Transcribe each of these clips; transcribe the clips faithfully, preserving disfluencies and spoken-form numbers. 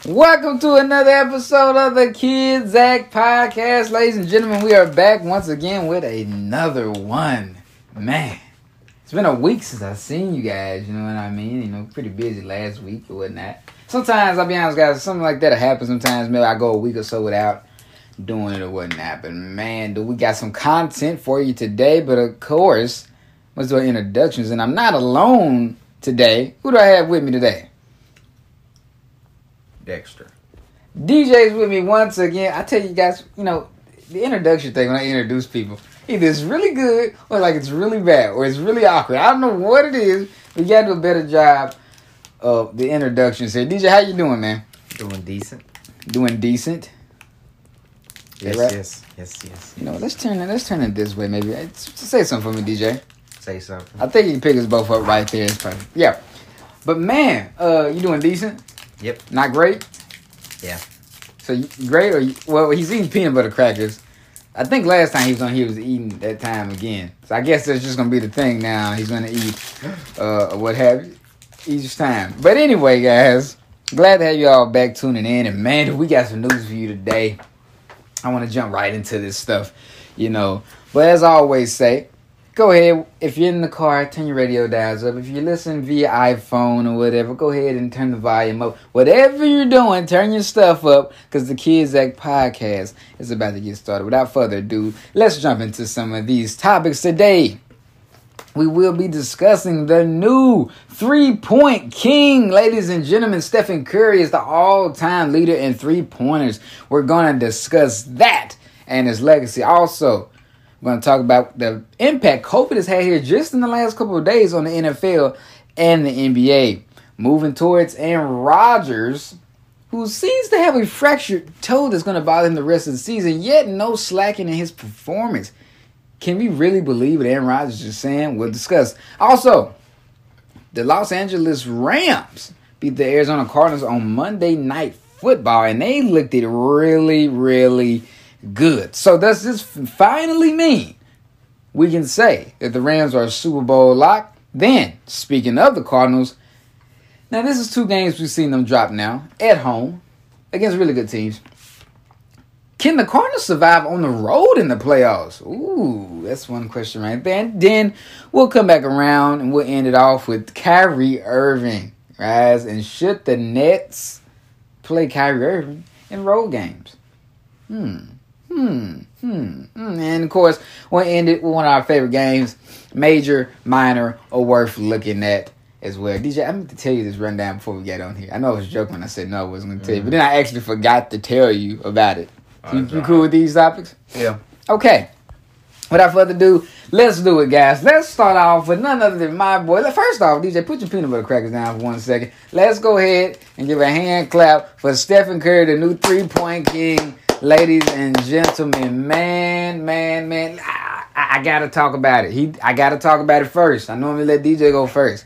Welcome to another episode of the Kids Act Podcast. Ladies and gentlemen, we are back once again with another one. Man, it's been a week since I've seen you guys, you know what I mean? You know, pretty busy last week or whatnot. Sometimes, I'll be honest, guys, something like that happens. Sometimes maybe I go a week or so without doing it or whatnot. But man, do we got some content for you today. But of course, let's do our introductions. And I'm not alone today. Who do I have with me today? Dexter. D J's with me once again. I tell you guys, you know, the introduction thing when I introduce people, either it's really good or like it's really bad or it's really awkward. I don't know what it is. We got to do a better job of the introductions here. D J, how you doing, man? Doing decent. Doing decent. Yes, right? yes, yes, yes. You know, let's turn it. Let's turn it this way, maybe. Say something for me, D J. Say something. I think you can pick us both up right there. It's perfect. Yeah, but man, uh, you doing decent? Yep. Not great? Yeah. So, you, great or... You, well, he's eating peanut butter crackers. I think last time he was on here, he was eating that time again. So, I guess that's just going to be the thing now. He's going to eat uh, what have you each time. But anyway, guys, glad to have you all back tuning in. And, man, we got some news for you today. I want to jump right into this stuff, you know. But as I always say, go ahead, if you're in the car, turn your radio dials up. If you're listening via iPhone or whatever, go ahead and turn the volume up. Whatever you're doing, turn your stuff up because the Kids Act Podcast is about to get started. Without further ado, let's jump into some of these topics today. We will be discussing the new three-point king. Ladies and gentlemen, Stephen Curry is the all-time leader in three-pointers. We're going to discuss that and his legacy. Also, we're going to talk about the impact COVID has had here just in the last couple of days on the N F L and the N B A. Moving towards Aaron Rodgers, who seems to have a fractured toe that's going to bother him the rest of the season, yet no slacking in his performance. Can we really believe what Aaron Rodgers is saying? We'll discuss. Also, the Los Angeles Rams beat the Arizona Cardinals on Monday Night Football, and they looked it really, really good. So does this finally mean we can say that the Rams are a Super Bowl lock? Then, speaking of the Cardinals, now this is two games we've seen them drop now at home against really good teams. Can the Cardinals survive on the road in the playoffs? Ooh, that's one question right there. And then we'll come back around and we'll end it off with Kyrie Irving, guys. And should the Nets play Kyrie Irving in road games? Hmm. Hmm, hmm, hmm. And of course, we'll end it with one of our favorite games, major, minor, or worth looking at as well. D J, I meant to tell you this rundown before we get on here. I know I was joking when I said no, I wasn't going to tell you, but then I actually forgot to tell you about it. So you, you cool with these topics? Yeah. Okay. Without further ado, let's do it, guys. Let's start off with none other than my boy. First off, D J, put your peanut butter crackers down for one second. Let's go ahead and give a hand clap for Stephen Curry, the new three-point king. Ladies and gentlemen, man, man, man, I, I, I gotta talk about it. He, I gotta talk about it first. I normally let D J go first.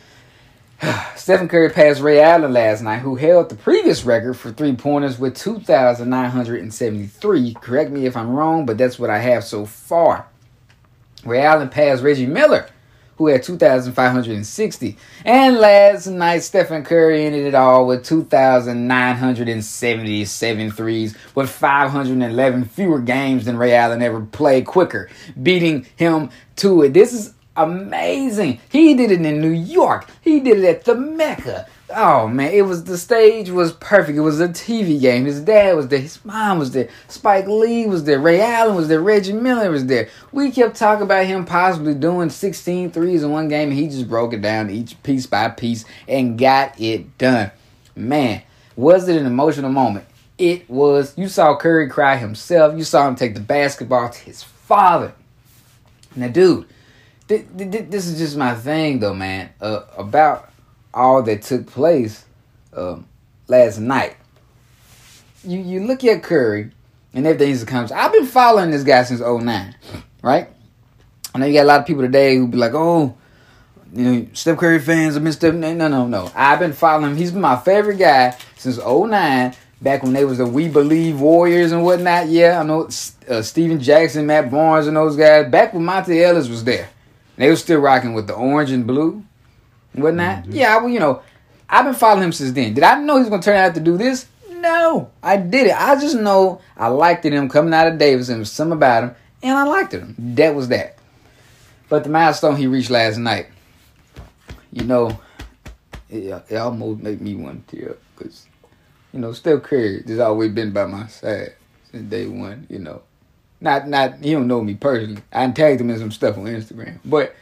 Stephen Curry passed Ray Allen last night, who held the previous record for three-pointers with two thousand nine hundred seventy-three. Correct me if I'm wrong, but that's what I have so far. Ray Allen passed Reggie Miller, who had two thousand five hundred sixty. And last night, Stephen Curry ended it all with two thousand nine hundred seventy-seven threes with five hundred eleven fewer games than Ray Allen ever played, quicker, beating him to it. This is amazing. He did it in New York. He did it at the Mecca. Oh, man, it was, the stage was perfect. It was a T V game. His dad was there. His mom was there. Spike Lee was there. Ray Allen was there. Reggie Miller was there. We kept talking about him possibly doing sixteen threes in one game, and he just broke it down each piece by piece and got it done. Man, was it an emotional moment? It was. You saw Curry cry himself. You saw him take the basketball to his father. Now, dude, th- th- this is just my thing, though, man, uh, about all that took place um, last night. You you look at Curry and everything's that comes. I've been following this guy since oh nine, right? I know you got a lot of people today who be like, oh, you know, Steph Curry fans are Mister No, no, no, no. I've been following him. He's been my favorite guy since oh nine, back when they was the We Believe Warriors and whatnot. Yeah, I know uh, Steven Jackson, Matt Barnes, and those guys. Back when Monte Ellis was there. They were still rocking with the orange and blue and whatnot. Mm-hmm. Yeah, well, you know, I've been following him since then. Did I know he was going to turn out to do this? No, I did it. I just know I liked him coming out of Davidson. There was something about him, and I liked him. That was that. But the milestone he reached last night, you know, it, it almost made me want to tear up because, you know, Steph Curry has always been by my side since day one, you know. Not, not, he don't know me personally. I tagged him in some stuff on Instagram. But,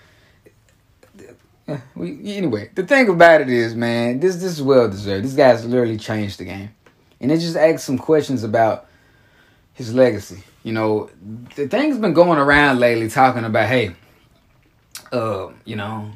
uh, we, anyway, the thing about it is, man, this, this is well-deserved. This guy's literally changed the game. And it just asks some questions about his legacy. You know, the thing's been going around lately talking about, hey, uh, you know,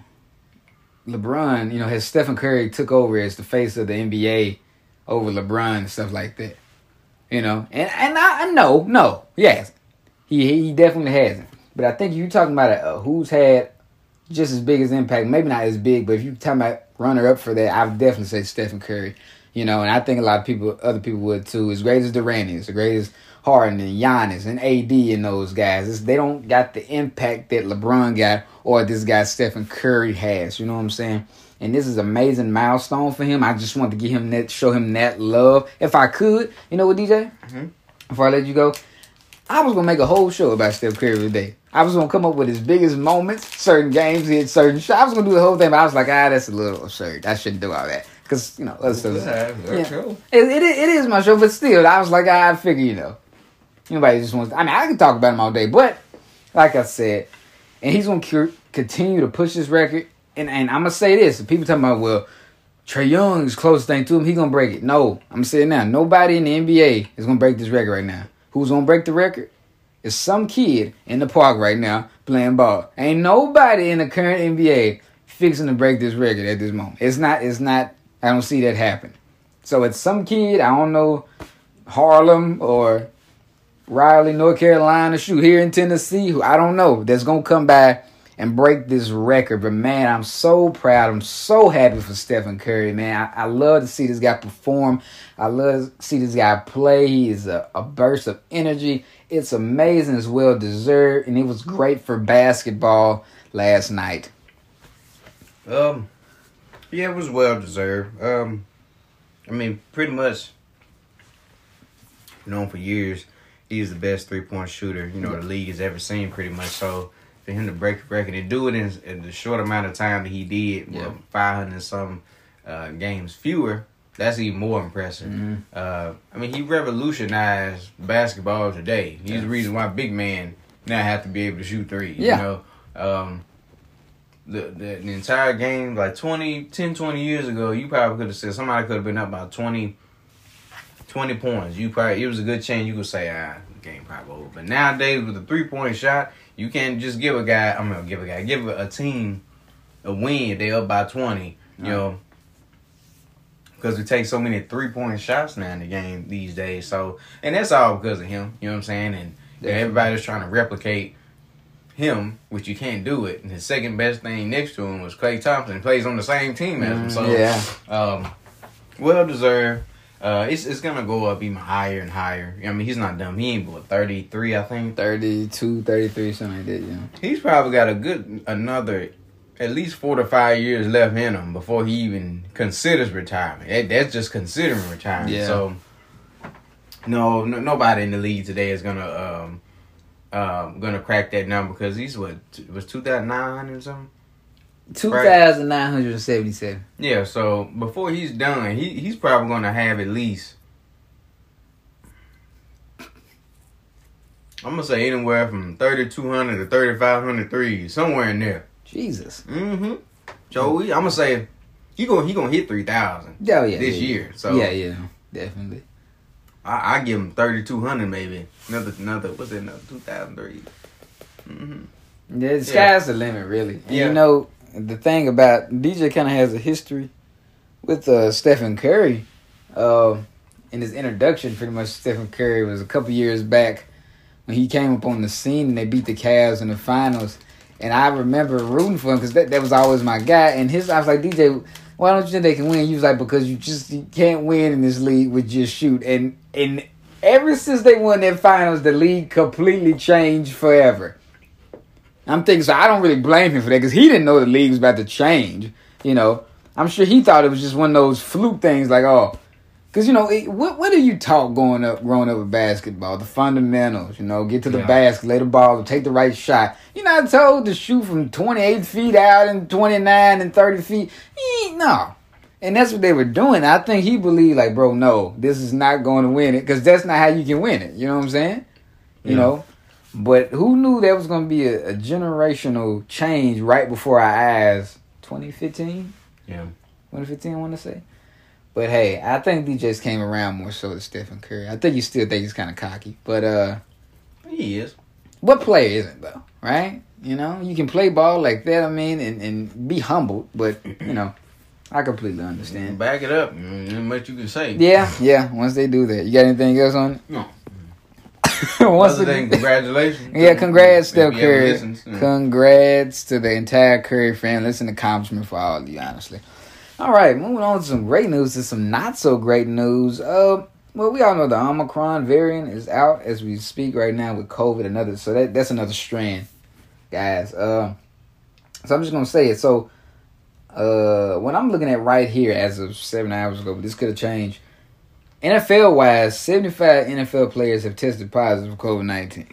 LeBron, you know, has Stephen Curry took over as the face of the N B A over LeBron and stuff like that. You know, and and I, I know, no, he hasn't. He he definitely hasn't. But I think you're talking about uh, who's had just as big as impact, maybe not as big, but if you're talking about runner up for that, I would definitely say Stephen Curry. You know, and I think a lot of people, other people would too. As great as Durant is, as great as Harden and Giannis and A D and those guys, it's, they don't got the impact that LeBron got or this guy Stephen Curry has. You know what I'm saying? And this is an amazing milestone for him. I just want to give him that, show him that love. If I could, you know what, D J? Mm-hmm. Before I let you go, I was going to make a whole show about Steph Curry today. I was going to come up with his biggest moments, certain games, he had certain shots. I was going to do the whole thing, but I was like, ah, that's a little absurd. I shouldn't do all that. Because, you know, other stuff. Yeah, yeah. It, it, it is my show, but still, I was like, ah, I figure, you know. Anybody just wants, I mean, I can talk about him all day, but like I said, and he's going to continue to push this record. And, and I'm going to say this. People talking about, well, Trae Young is closest thing to him. He's going to break it. No, I'm going to say it now. Nobody in the N B A is going to break this record right now. Who's going to break the record? It's some kid in the park right now playing ball. Ain't nobody in the current N B A fixing to break this record at this moment. It's not, it's not, I don't see that happen. So it's some kid, I don't know, Harlem or Raleigh, North Carolina, shoot, here in Tennessee, who I don't know, that's going to come by and break this record. But, man, I'm so proud. I'm so happy for Stephen Curry, man. I, I love to see this guy perform. I love to see this guy play. He is a, a burst of energy. It's amazing. It's well-deserved, and it was great for basketball last night. Um, yeah, it was well-deserved. Um, I mean, pretty much known for years, he's the best three-point shooter, you know, yeah. the league has ever seen pretty much. So, for him to break the record and do it in, in the short amount of time that he did, yeah. well, five hundred some uh, games fewer, that's even more impressive. Mm-hmm. Uh, I mean, he revolutionized basketball today. He's yeah. the reason why big men now have to be able to shoot threes. Yeah. You know, um, the, the the entire game, like twenty, ten, twenty years ago, you probably could have said somebody could have been up about twenty, twenty points. You probably it was a good chance you could say, ah, the game probably over. But nowadays with a three point shot, you can't just give a guy. I'm gonna give a guy, give a, a team a win if they up by twenty. You right. know. Because we take so many three-point shots now in the game these days. So, and that's all because of him. You know what I'm saying? And yeah, everybody's trying to replicate him, which you can't do it. And his second best thing next to him was Klay Thompson. Plays on the same team as him. So, yeah. um, well-deserved. Uh, it's it's going to go up even higher and higher. I mean, he's not dumb. He ain't, what, thirty-three, I think? thirty-two, thirty-three, something like that, yeah. He's probably got a good, another... at least four to five years left in him before he even considers retirement. That, that's just considering retirement. Yeah. So, no, no, nobody in the league today is gonna um, um, gonna crack that number because he's what it was two thousand nine hundred or something. Two thousand nine hundred seventy-seven. Yeah. So before he's done, he he's probably gonna have at least. I'm gonna say anywhere from thirty-two hundred to thirty-five hundred threes, somewhere in there. Jesus. Mm-hmm. Joey, I'm gonna say he gonna he gonna hit three thousand. Oh yeah, this yeah, year. So yeah, yeah, definitely. I, I give him thirty two hundred maybe. Another another what's it? Another two thousand three. Mm-hmm. Yeah, the sky's the limit, really. And yeah. You know the thing about D J kind of has a history with uh, Stephen Curry. Uh, in his introduction, pretty much Stephen Curry was a couple years back when he came up on the scene and they beat the Cavs in the finals. And I remember rooting for him because that, that was always my guy. And his, I was like, D J, why don't you think they can win? He was like, because you just you can't win in this league with just shoot. And and ever since they won their finals, the league completely changed forever. I'm thinking, so I don't really blame him for that because he didn't know the league was about to change, you know. I'm sure he thought it was just one of those fluke things, like, oh, because, you know, it, what what do you taught growing up, growing up with basketball? The fundamentals, you know, get to the yeah. basket, lay the ball, take the right shot. You're not told to shoot from twenty-eight feet out and twenty-nine and thirty feet. No. And that's what they were doing. I think he believed, like, bro, no, this is not going to win it, because that's not how you can win it. You know what I'm saying? You yeah. know? But who knew there was going to be a, a generational change right before our eyes? twenty fifteen? Yeah. twenty fifteen, I want to say. But, hey, I think he just came around more so to Stephen Curry. I think you still think he's kind of cocky. But, uh... he is. What player isn't, though? Right? You know? You can play ball like that, I mean, and, and be humbled. But, you know, I completely understand. Back it up. Not much you can say. Yeah, yeah. Once they do that. You got anything else on it? No. Once Other than congratulations. Yeah, congrats, Steph Curry. Listens, yeah. Congrats to the entire Curry family. It's an accomplishment for all of you, honestly. All right, moving on to some great news to some not so great news. Uh, well, we all know the Omicron variant is out as we speak right now with COVID. Another, so that that's another strand, guys. Uh, so I'm just gonna say it. So, uh, what I'm looking at right here as of seven hours ago, but this could have changed. N F L wise, seventy-five N F L players have tested positive for COVID nineteen.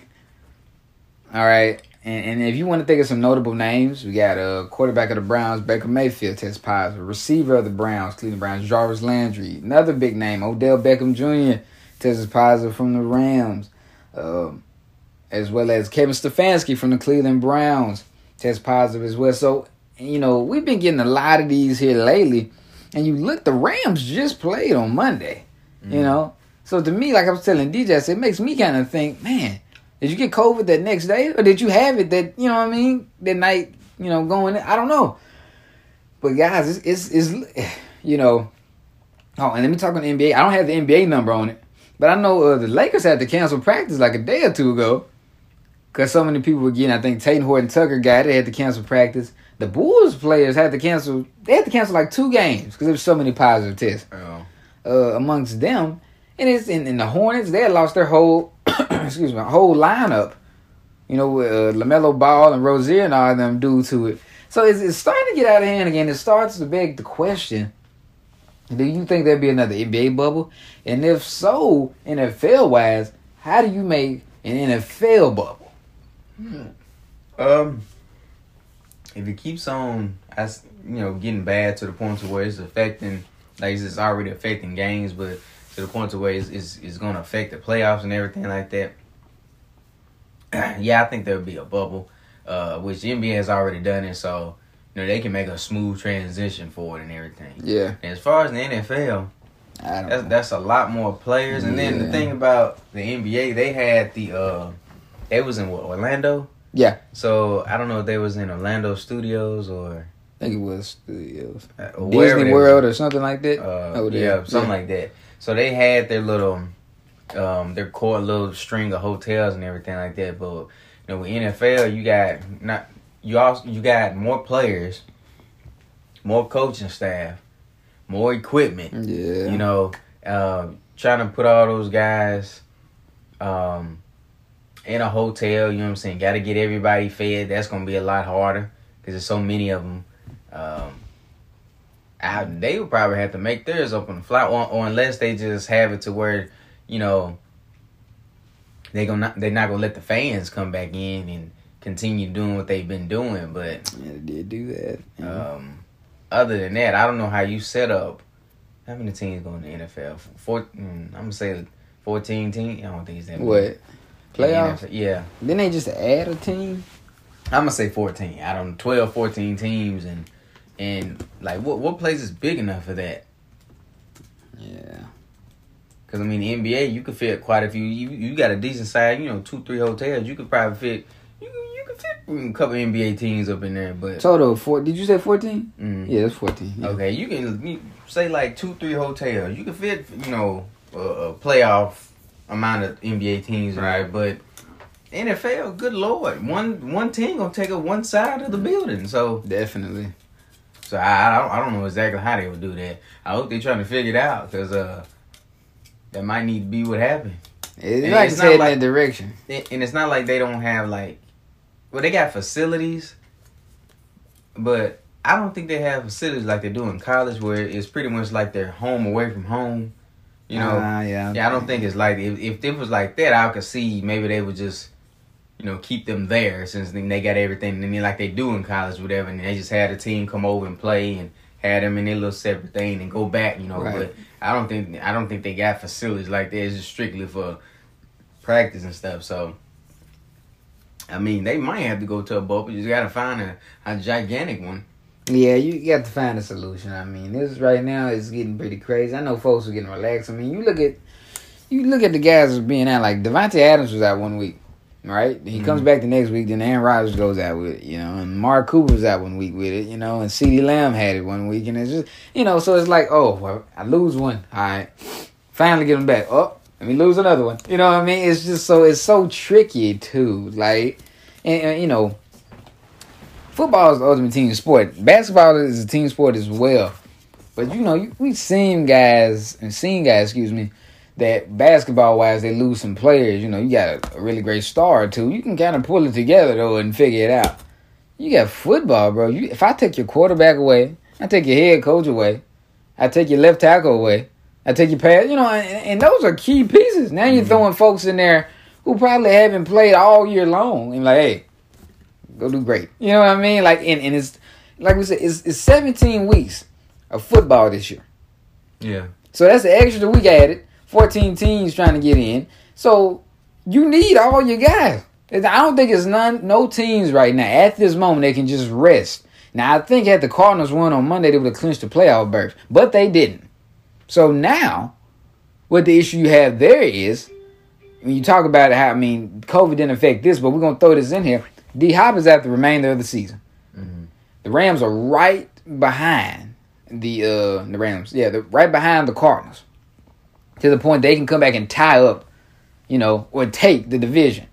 All right. And, and if you want to think of some notable names, we got a uh, quarterback of the Browns, Baker Mayfield, test positive. Receiver of the Browns, Cleveland Browns, Jarvis Landry. Another big name, Odell Beckham Junior, tested positive from the Rams. Um, as well as Kevin Stefanski from the Cleveland Browns, test positive as well. So, you know, we've been getting a lot of these here lately. And you look, the Rams just played on Monday, mm. you know. So, to me, like I was telling D J, I said, it makes me kind of think, man, did you get COVID that next day? Or did you have it that, you know what I mean, that night, you know, going in? I don't know. But, guys, it's, it's, it's you know. Oh, and let me talk on the N B A. I don't have the N B A number on it. But I know uh, the Lakers had to cancel practice like a day or two ago. Because so many people were getting, I think Tatum Horton Tucker got it. They had to cancel practice. The Bulls players had to cancel. They had to cancel like two games because there was so many positive tests oh. uh, amongst them. And it's in, in the Hornets, they had lost their whole, excuse me, whole lineup. You know, with uh, LaMelo Ball and Rozier and all of them due to it. So it's, it's starting to get out of hand again. It starts to beg the question, do you think there'll be another N B A bubble? And if so, N F L-wise, how do you make an N F L bubble? Hmm. Um, if it keeps on, as you know, getting bad to the point to where it's affecting, like it's already affecting games, but to the point to where it's, it's, it's going to affect the playoffs and everything like that. Yeah, I think there'll be a bubble, uh, which the N B A has already done it, so you know they can make a smooth transition for it and everything. Yeah. And as far as the N F L, I don't that's know. that's a lot more players. And then Yeah. the thing about the N B A, they had the uh, they was in what, Orlando. Yeah. So I don't know if they was in Orlando Studios or I think it was Studios. uh, or wherever Disney they was. World or something like that. Uh, oh, yeah, something like that. So they had their little, um, their core little string of hotels and everything like that. But you know, with N F L, you got not you also you got more players, more coaching staff, more equipment. Yeah. You know, uh, trying to put all those guys, um, in a hotel. You know what I'm saying? Got to get everybody fed. That's gonna be a lot harder because there's so many of them. Um, I, they would probably have to make theirs up on the fly, or, or unless they just have it to where, you know, they gonna they're not gonna let the fans come back in and continue doing what they've been doing. But yeah, they did do that. Yeah. Um, other than that, I don't know how you set up. How many teams go in the N F L? Four, mm, I'm gonna say fourteen teams. I don't think it's that many. What? Playoffs? Yeah. Didn't they just add a team? I'm gonna say fourteen. I don't know, twelve, fourteen teams, and and like what what place is big enough for that? Yeah. Because I mean, the N B A, you could fit quite a few. You you got a decent size, you know, two three hotels. You could probably fit. You you could fit a couple N B A teams up in there, but Total four. Did you say fourteen? Mm, Yeah, it's fourteen. Yeah. Okay, you can you say like two three hotels. You could fit, you know, a, a playoff amount of N B A teams, right? But N F L, good lord, one one team gonna take up one side of the building. So Definitely. so I I don't, I don't know exactly how they would do that. I hope they're trying to figure it out because uh that might need to be what happened. It's And like it's it's not heading like- that direction. And it's not like they don't have like, well, they got facilities, but I don't think they have facilities like they do in college, where it's pretty much like they're home away from home. You know, uh, yeah, yeah. I don't think it's like if if it was like that, I could see maybe they would just, you know, keep them there since then they got everything, and then like they do in college, whatever, and they just had a team come over and play and had them in their little separate thing and go back, you know. Right. But I don't think I don't think they got facilities like that. It's just strictly for practice and stuff. So, I mean, they might have to go to a bowl, but you just got to find a, a gigantic one. Yeah, you got to find a solution. I mean, this right now is getting pretty crazy. I know folks are getting relaxed. I mean, you look at you look at the guys that's being out. Like Devontae Adams was out one week, right? He mm-hmm. comes back the next week. Then Aaron Rodgers goes out with it, you know, and Mark Cooper was out one week with it, you know, and CeeDee Lamb had it one week, and it's just, you know, so it's like, oh, well, I lose one, all right, finally get him back. Oh, let me lose another one. You know what I mean? It's just so it's so tricky too. Like, and, and you know. Football is the ultimate team sport. Basketball is a team sport as well. But, you know, we've seen guys, and seen guys, excuse me, that basketball-wise, they lose some players. You know, you got a, a really great star or two. You can kind of pull it together, though, and figure it out. You got football, bro. You, if I take your quarterback away, I take your head coach away, I take your left tackle away, I take your pass, you know, and, and those are key pieces. Now you're mm-hmm. throwing folks in there who probably haven't played all year long. And like, hey, go do great. You know what I mean? Like, and, and it's, like we said, it's, it's seventeen weeks of football this year. Yeah. So that's an extra week added. fourteen teams trying to get in. So you need all your guys. I don't think it's none, no teams right now at this moment that can just rest. Now, I think had the Cardinals won on Monday, they would have clinched the playoff berth. But they didn't. So now, what the issue you have there is, when you talk about how, I mean, COVID didn't affect this, but we're going to throw this in here. D-Hop is at the remainder of the season. Mm-hmm. The Rams are right behind the uh, the Rams. Yeah, they're right behind the Cardinals. To the point they can come back and tie up, you know, or take the division.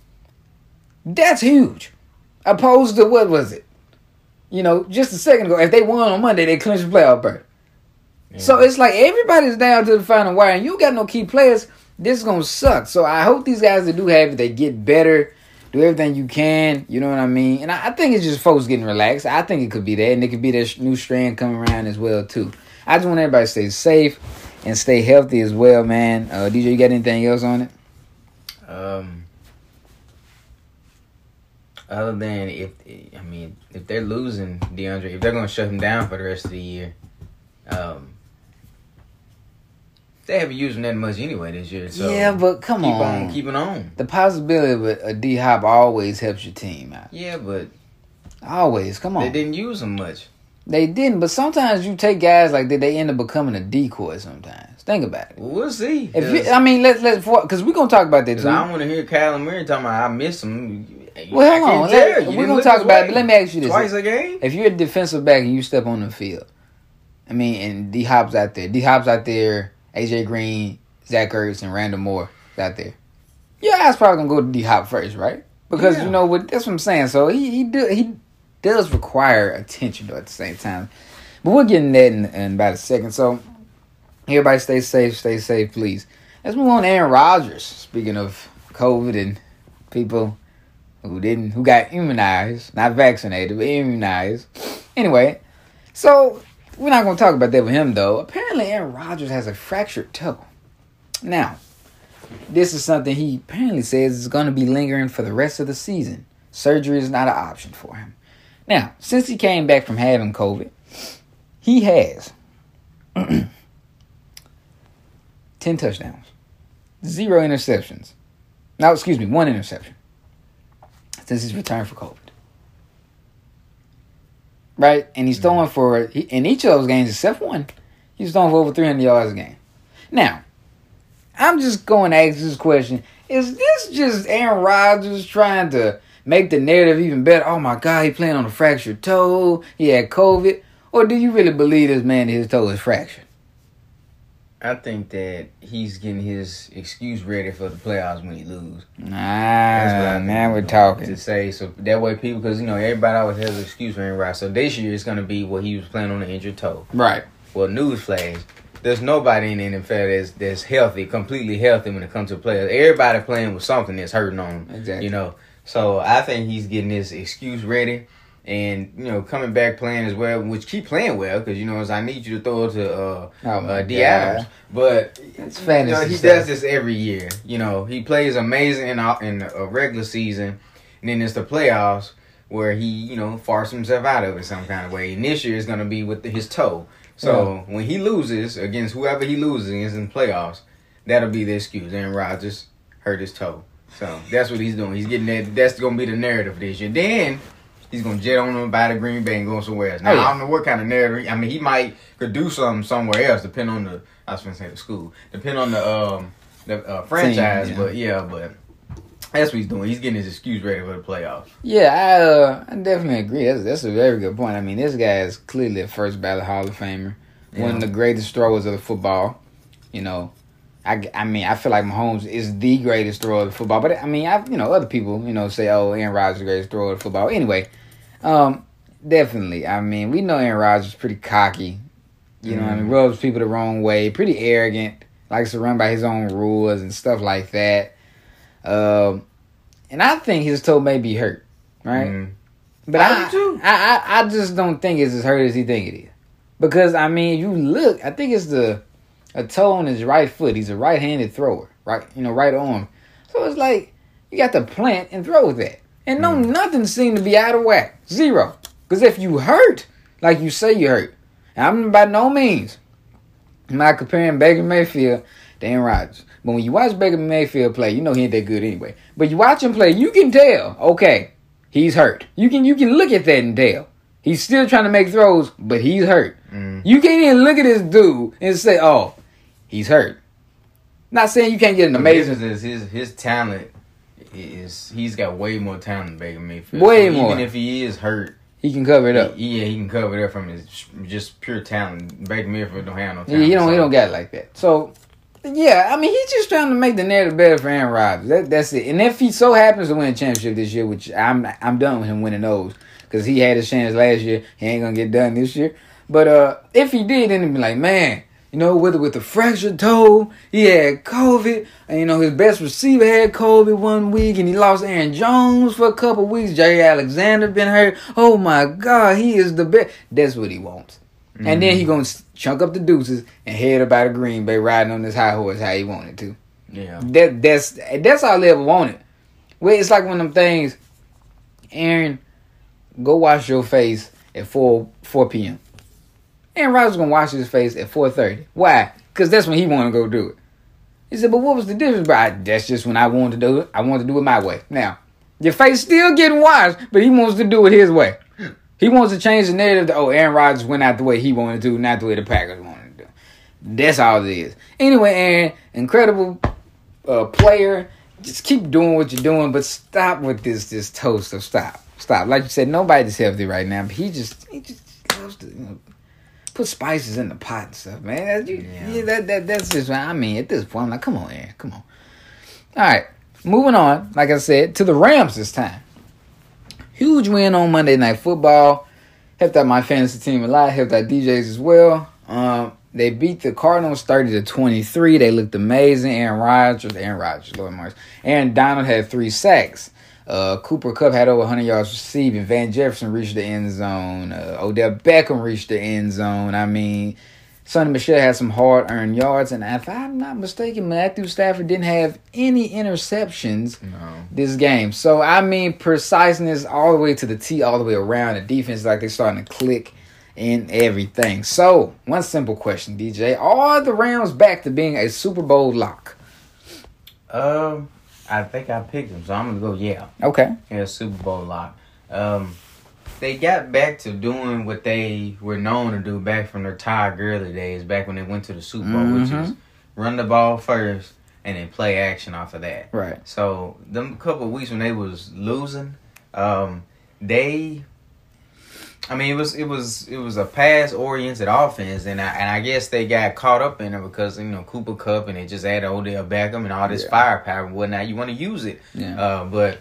That's huge. Opposed to, what was it? You know, just a second ago, if they won on Monday, they clinched the playoff berth. Yeah. So it's like everybody's down to the final wire, and you got no key players. This is going to suck. So I hope these guys that do have it, they get better. Do everything you can, you know what I mean? And I, I think it's just folks getting relaxed. I think it could be that, and it could be that new strand coming around as well, too. I just want everybody to stay safe and stay healthy as well, man. Uh, D J, you got anything else on it? Um, other than if, I mean, if they're losing DeAndre, if they're going to shut him down for the rest of the year, um, they haven't used him that much anyway this year. So yeah, but come keep on. on keeping on. The possibility of a, a D-Hop always helps your team out. Yeah, but always. Come on. They didn't use him much. They didn't, but sometimes you take guys like that, they end up becoming a decoy sometimes. Think about it. Well, we'll see. If you, I mean, let's, let's, because we're going to talk about that too. I don't want to hear Kyler Murray talking about I miss him. Well, hold on. Let, we're going to talk about it, but let me ask you this. Twice a game? If you're a defensive back and you step on the field, I mean, and D-Hop's out there, D-Hop's out there, A J Green, Zach Ertz, and Randall Moore out there. Yeah, I was probably gonna go to D-Hop first, right? Because yeah. you know what? That's what I'm saying. So he he do he does require attention though at the same time. But we'll get in that in, in about a second. So everybody stay safe, stay safe, please. Let's move on to Aaron Rodgers. Speaking of COVID and people who didn't, who got immunized, not vaccinated, but immunized. Anyway, so we're not gonna talk about that with him though. Apparently, Aaron Rodgers has a fractured toe. Now, this is something he apparently says is going to be lingering for the rest of the season. Surgery is not an option for him. Now, since he came back from having COVID, he has ten touchdowns, zero interceptions. No, excuse me, one interception since he's returned for COVID. Right? And he's throwing for, in each of those games except one, he's throwing for over three hundred yards a game. Now, I'm just going to ask this question. Is this just Aaron Rodgers trying to make the narrative even better? Oh, my God, he playing on a fractured toe. He had COVID. Or do you really believe this man that his toe is fractured? I think that he's getting his excuse ready for the playoffs when he lose. Nah, now we're talking. To say, so that way people, because, you know, everybody always has an excuse for Aaron Rodgers. So this year it's going to be what well, he was playing on an injured toe. Right. Well, newsflash. There's nobody in the N F L that's, that's healthy, completely healthy when it comes to players. Everybody playing with something that's hurting on them. Exactly. You know, so I think he's getting his excuse ready. And, you know, coming back playing as well, which keep playing well, because, you know, as I need you to throw it to uh, Oh, uh, D. God. Adams. But, It's you fantasy know, he stuff. does this every year. You know, he plays amazing in a, in a regular season, and then it's the playoffs where he, you know, farts himself out of it some kind of way. And this year is going to be with the, his toe. So, yeah. when he loses against whoever he loses against in the playoffs, that'll be the excuse. Aaron Rodgers hurt his toe. So, that's what he's doing. He's getting that. That's going to be the narrative this year. Then he's going to jet on them by the Green Bay and go somewhere else. Now, oh, yeah. I don't know what kind of narrative. I mean, he might could do something somewhere else, depending on the, I was going to say the school, depending on the um the uh, franchise. Team, yeah. But, yeah, but that's what he's doing. He's getting his excuse ready for the playoffs. Yeah, I uh, I definitely agree. That's, that's a very good point. I mean, this guy is clearly a first ballot Hall of Famer. Yeah. One of the greatest throwers of the football. You know, I, I mean, I feel like Mahomes is the greatest thrower of the football. But, I mean, I you know, other people, you know, say, oh, Aaron Rodgers is the greatest thrower of the football. Anyway, Um, definitely. I mean, we know Aaron Rodgers is pretty cocky. You know mm-hmm. what I mean? Rubs people the wrong way. Pretty arrogant. Likes to run by his own rules and stuff like that. Um, and I think his toe may be hurt, right? Mm-hmm. But I, I, too. I, I, I just don't think it's as hurt as he think it is. Because, I mean, you look, I think it's the a toe on his right foot. He's a right-handed thrower, right? You know, right arm. So it's like, you got to plant and throw with that. And no, mm. nothing seemed to be out of whack. Zero. Because if you hurt, like you say you hurt, and I'm by no means am I comparing Baker Mayfield to Aaron Rodgers. But when you watch Baker Mayfield play, you know he ain't that good anyway. But you watch him play, you can tell, okay, he's hurt. You can you can look at that and tell. He's still trying to make throws, but he's hurt. Mm. You can't even look at this dude and say, oh, he's hurt. Not saying you can't get an amazing... Is his, his talent... Is he's got way more talent than Baker Mayfield. Way so more. Even if he is hurt, he can cover it up. He, yeah, he can cover it up from his just pure talent. Baker Mayfield don't have no talent. Yeah, he don't. So. He don't got it like that. So, yeah, I mean, he's just trying to make the narrative better for Aaron Rodgers. That, that's it. And if he so happens to win a championship this year, which I'm I'm done with him winning those because he had his chance last year, he ain't gonna get done this year. But uh, if he did, then it'd be like, man. You know, whether with the fractured toe, he had COVID, and you know, his best receiver had COVID one week, and he lost Aaron Jones for a couple weeks. Jerry Alexander been hurt. Oh my God, he is the best. That's what he wants. Mm-hmm. And then he gonna chunk up the deuces and head up out of Green Bay riding on this high horse how he wanted to. Yeah. That that's that's all they ever wanted. Well, it's like one of them things, Aaron, go wash your face at four p.m. Aaron Rodgers gonna wash his face at four thirty. Why? Because that's when he want to go do it. He said, but what was the difference? Bro, I, that's just when I wanted to do it. I wanted to do it my way. Now, your face still getting washed, but he wants to do it his way. He wants to change the narrative to, oh, Aaron Rodgers went out the way he wanted to, not the way the Packers wanted to do. That's all it is. Anyway, Aaron, incredible uh, player. Just keep doing what you're doing, but stop with this this toe stuff. Stop. Stop. Like you said, nobody's healthy right now, but he just, he just loves to, you know, put spices in the pot and stuff, man. You, yeah. yeah, that that that's just. I mean, at this point, I'm like, come on, Aaron, come on. All right, moving on. Like I said, to the Rams this time. Huge win on Monday Night Football. Helped out my fantasy team a lot. Helped out D Js as well. Um, they beat the Cardinals thirty to twenty-three. They looked amazing. Aaron Rodgers, Aaron Rodgers, Lord Mars. Aaron Donald had three sacks. Uh, Cooper Kupp had over one hundred yards receiving. Van Jefferson reached the end zone. Uh, Odell Beckham reached the end zone. I mean, Sonny Michel had some hard-earned yards. And if I'm not mistaken, Matthew Stafford didn't have any interceptions no. this game. So, I mean, preciseness all the way to the T, all the way around. The defense like they're starting to click and everything. So, one simple question, D J. Are the Rams back to being a Super Bowl lock? Um... I think I picked them, so I'm going to go, yeah. Okay. Yeah, Super Bowl lock. Um, they got back to doing what they were known to do back from their Todd Gurley days, back when they went to the Super Bowl, mm-hmm. which is run the ball first and then play action off of that. Right. So, them couple of weeks when they was losing, um, they... I mean, it was it was it was a pass oriented offense, and I and I guess they got caught up in it because you know Cooper Kupp and they just added Odell Beckham and all this yeah. firepower and whatnot. You want to use it, yeah. uh, but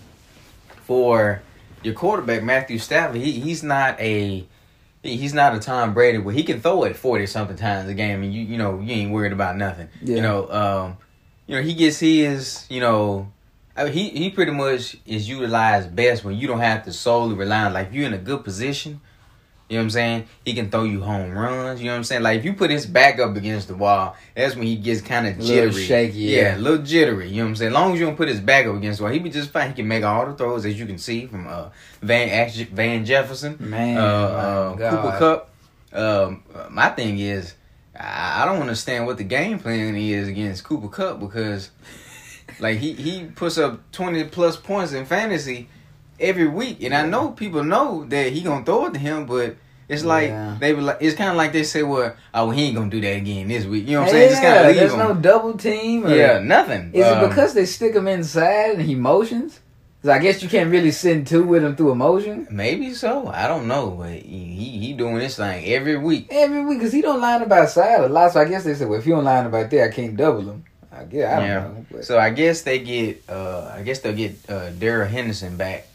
for your quarterback Matthew Stafford, he he's not a he's not a Tom Brady where he can throw it forty something times a game and you you know you ain't worried about nothing. Yeah. You know, um, you know he gets his you know I mean, he he pretty much is utilized best when you don't have to solely rely on, like, if you're in a good position, you know what I'm saying? He can throw you home runs, you know what I'm saying? Like, if you put his back up against the wall, that's when he gets kind of jittery. Little shaky, yeah. yeah. A little jittery, you know what I'm saying? As long as you don't put his back up against the wall, he be just fine. He can make all the throws, as you can see, from uh, Van Van Jefferson, Man, uh, uh, God. Cooper Kupp. Um, my thing is, I don't understand what the game plan is against Cooper Kupp, because like he, he puts up twenty plus points in fantasy every week, and I know people know that he gonna throw it to him, but it's like yeah. they were like, it's kind of like they say, well, oh, well, he ain't gonna do that again this week. You know what I'm saying? Yeah, Just kind of leave there's him. no double team. Or, yeah, nothing. Is um, it because they stick him inside and he motions? Because I guess you can't really send two with him through emotion. Maybe so. I don't know, but he he, he doing this thing every week. Every week, because he don't line up outside a lot. So I guess they said, well, if you don't line up out there, I can't double him. I guess I don't yeah. know. But. So I guess they get, uh, I guess they'll get uh, Darrell Henderson back.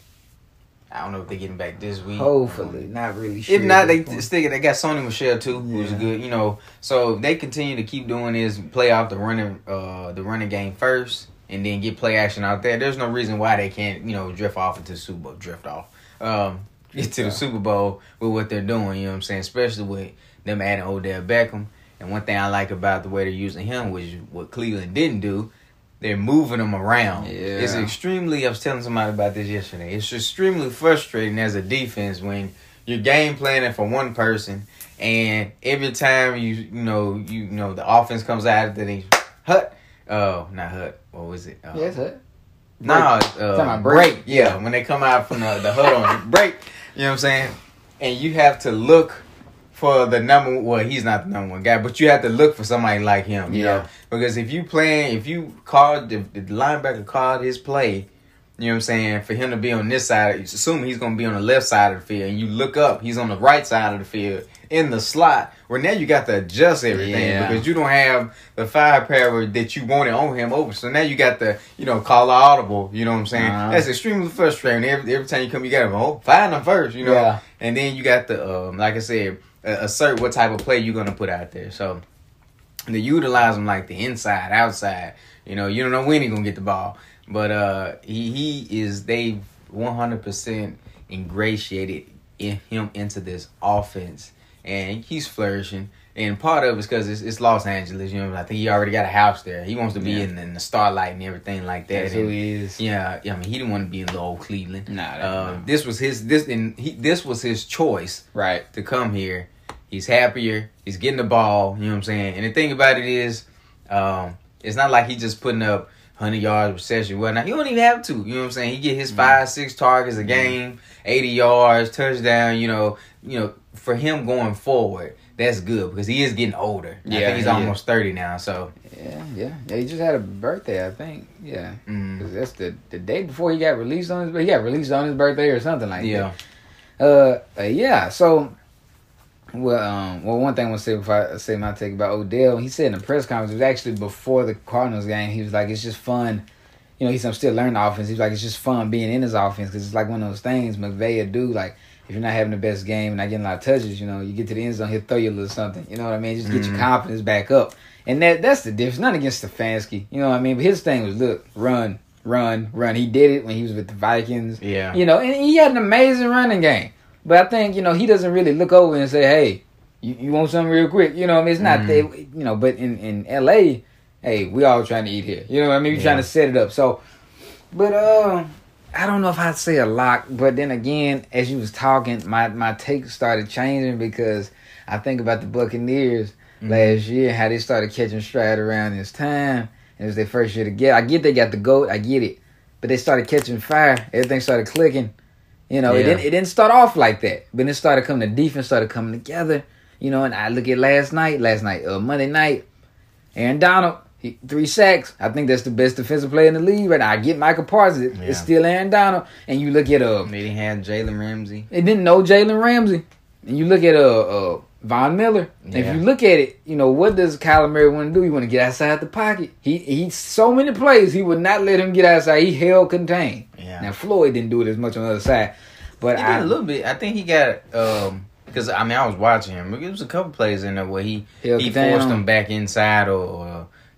I don't know if they get him back this week. Hopefully, not really sure. If not, they stick it. They got Sony Michel too, who's Yeah. good. You know, so if they continue to keep doing this, play off the running, uh, the running game first, and then get play action out there. There's no reason why they can't, you know, drift off into the Super Bowl. Drift off, um, get to the Super Bowl with what they're doing. You know what I'm saying? Especially with them adding Odell Beckham. And one thing I like about the way they're using him, which is what Cleveland didn't do. They're moving them around. Yeah. It's extremely, I was telling somebody about this yesterday. It's extremely frustrating as a defense when you're game planning for one person and every time you you know, you, you know, the offense comes out, then they hut. Oh, uh, not hut. What was it? Uh, Yes, huh? no, nah, uh, break. break. Yeah, when they come out from the, the hut on break. You know what I'm saying? And you have to look for the number, well, he's not the number one guy, but you have to look for somebody like him, you Yeah. know, because if you playing, if you called the, the linebacker called his play, you know what I'm saying, for him to be on this side, assuming he's going to be on the left side of the field, and you look up, he's on the right side of the field in the slot, where now you got to adjust everything Yeah. because you don't have the firepower that you wanted on him over. So now you got to, you know, call an audible, you know what I'm saying? Uh-huh. That's extremely frustrating. Every, every time you come, you got to oh, find them first, you know, Yeah. and then you got to, um, like I said, assert what type of play you're going to put out there. So they utilize him like the inside, outside. You know, you don't know when he's going to get the ball. But uh, he, he is, they've one hundred percent ingratiated in him into this offense. And he's flourishing. And part of it is because it's, it's Los Angeles. You know, I think he already got a house there. He wants to be Yeah. in, in the starlight and everything like that. That's and, who he is. Yeah, I mean, he didn't want to be in little old Cleveland. Nah, that- uh, no. this was his this and he this was his choice Right. to come here. He's happier. He's getting the ball. You know what I'm saying? And the thing about it is, um, it's not like he's just putting up one hundred yards reception. Whatnot. He don't even have to. You know what I'm saying? He get his five, six targets a game, eighty yards, touchdown. You know, you know, for him going forward, that's good because he is getting older. I Yeah, think he's he almost is. thirty now. So Yeah, yeah. Yeah, he just had a birthday, I think. Yeah. mm, 'Cause that's the, the day before he got released on his birthday. He got released on his birthday or something like yeah, that. Uh, uh, yeah, so... Well, um, well, one thing I want to say before I say my take about Odell, he said in the press conference, it was actually before the Cardinals game, he was like, it's just fun. You know, he's I'm still learning the offense. He's like, it's just fun being in his offense because it's like one of those things McVay do. Like, if you're not having the best game and not getting a lot of touches, you know, you get to the end zone, he'll throw you a little something. You know what I mean? Just get Mhm. your confidence back up. And that that's the difference. Not against Stefanski. You know what I mean? But his thing was, look, run, run, run. He did it when he was with the Vikings. yeah, You know, and he had an amazing running game. But I think, you know, he doesn't really look over and say, hey, You, you want something real quick, you know what I mean? It's not, Mm. they, you know, but in, in L A, hey, we all trying to eat here. You know what I mean? We're Yeah. trying to set it up. So, but uh, I don't know if I'd say a lock, but then again, as you was talking, my, my take started changing because I think about the Buccaneers Mhm. last year, how they started catching stride around this time. It was their first year to get. I get they got the GOAT, I get it. But they started catching fire. Everything started clicking. You know, it Yeah. didn't it didn't start off like that. But it started coming, the defense started coming together. You know, and I look at last night, last night, uh, Monday night, Aaron Donald, he, three sacks. I think that's the best defensive player in the league right now. I get Michael Parsons. It, Yeah. It's still Aaron Donald. And you look at, uh, they didn't have Jalen Ramsey. they didn't know Jalen Ramsey. And you look at, uh, uh, Von Miller. Yeah. If you look at it, you know, what does Kyler Murray want to do? He want to get outside the pocket. He, he, so many plays, he would not let him get outside. He held contained. Yeah, Now, Floyd didn't do it as much on the other side. But he I, did a little bit. I think he got um because I mean I was watching him. There was a couple plays in there where he Held he it down. forced them back inside or, or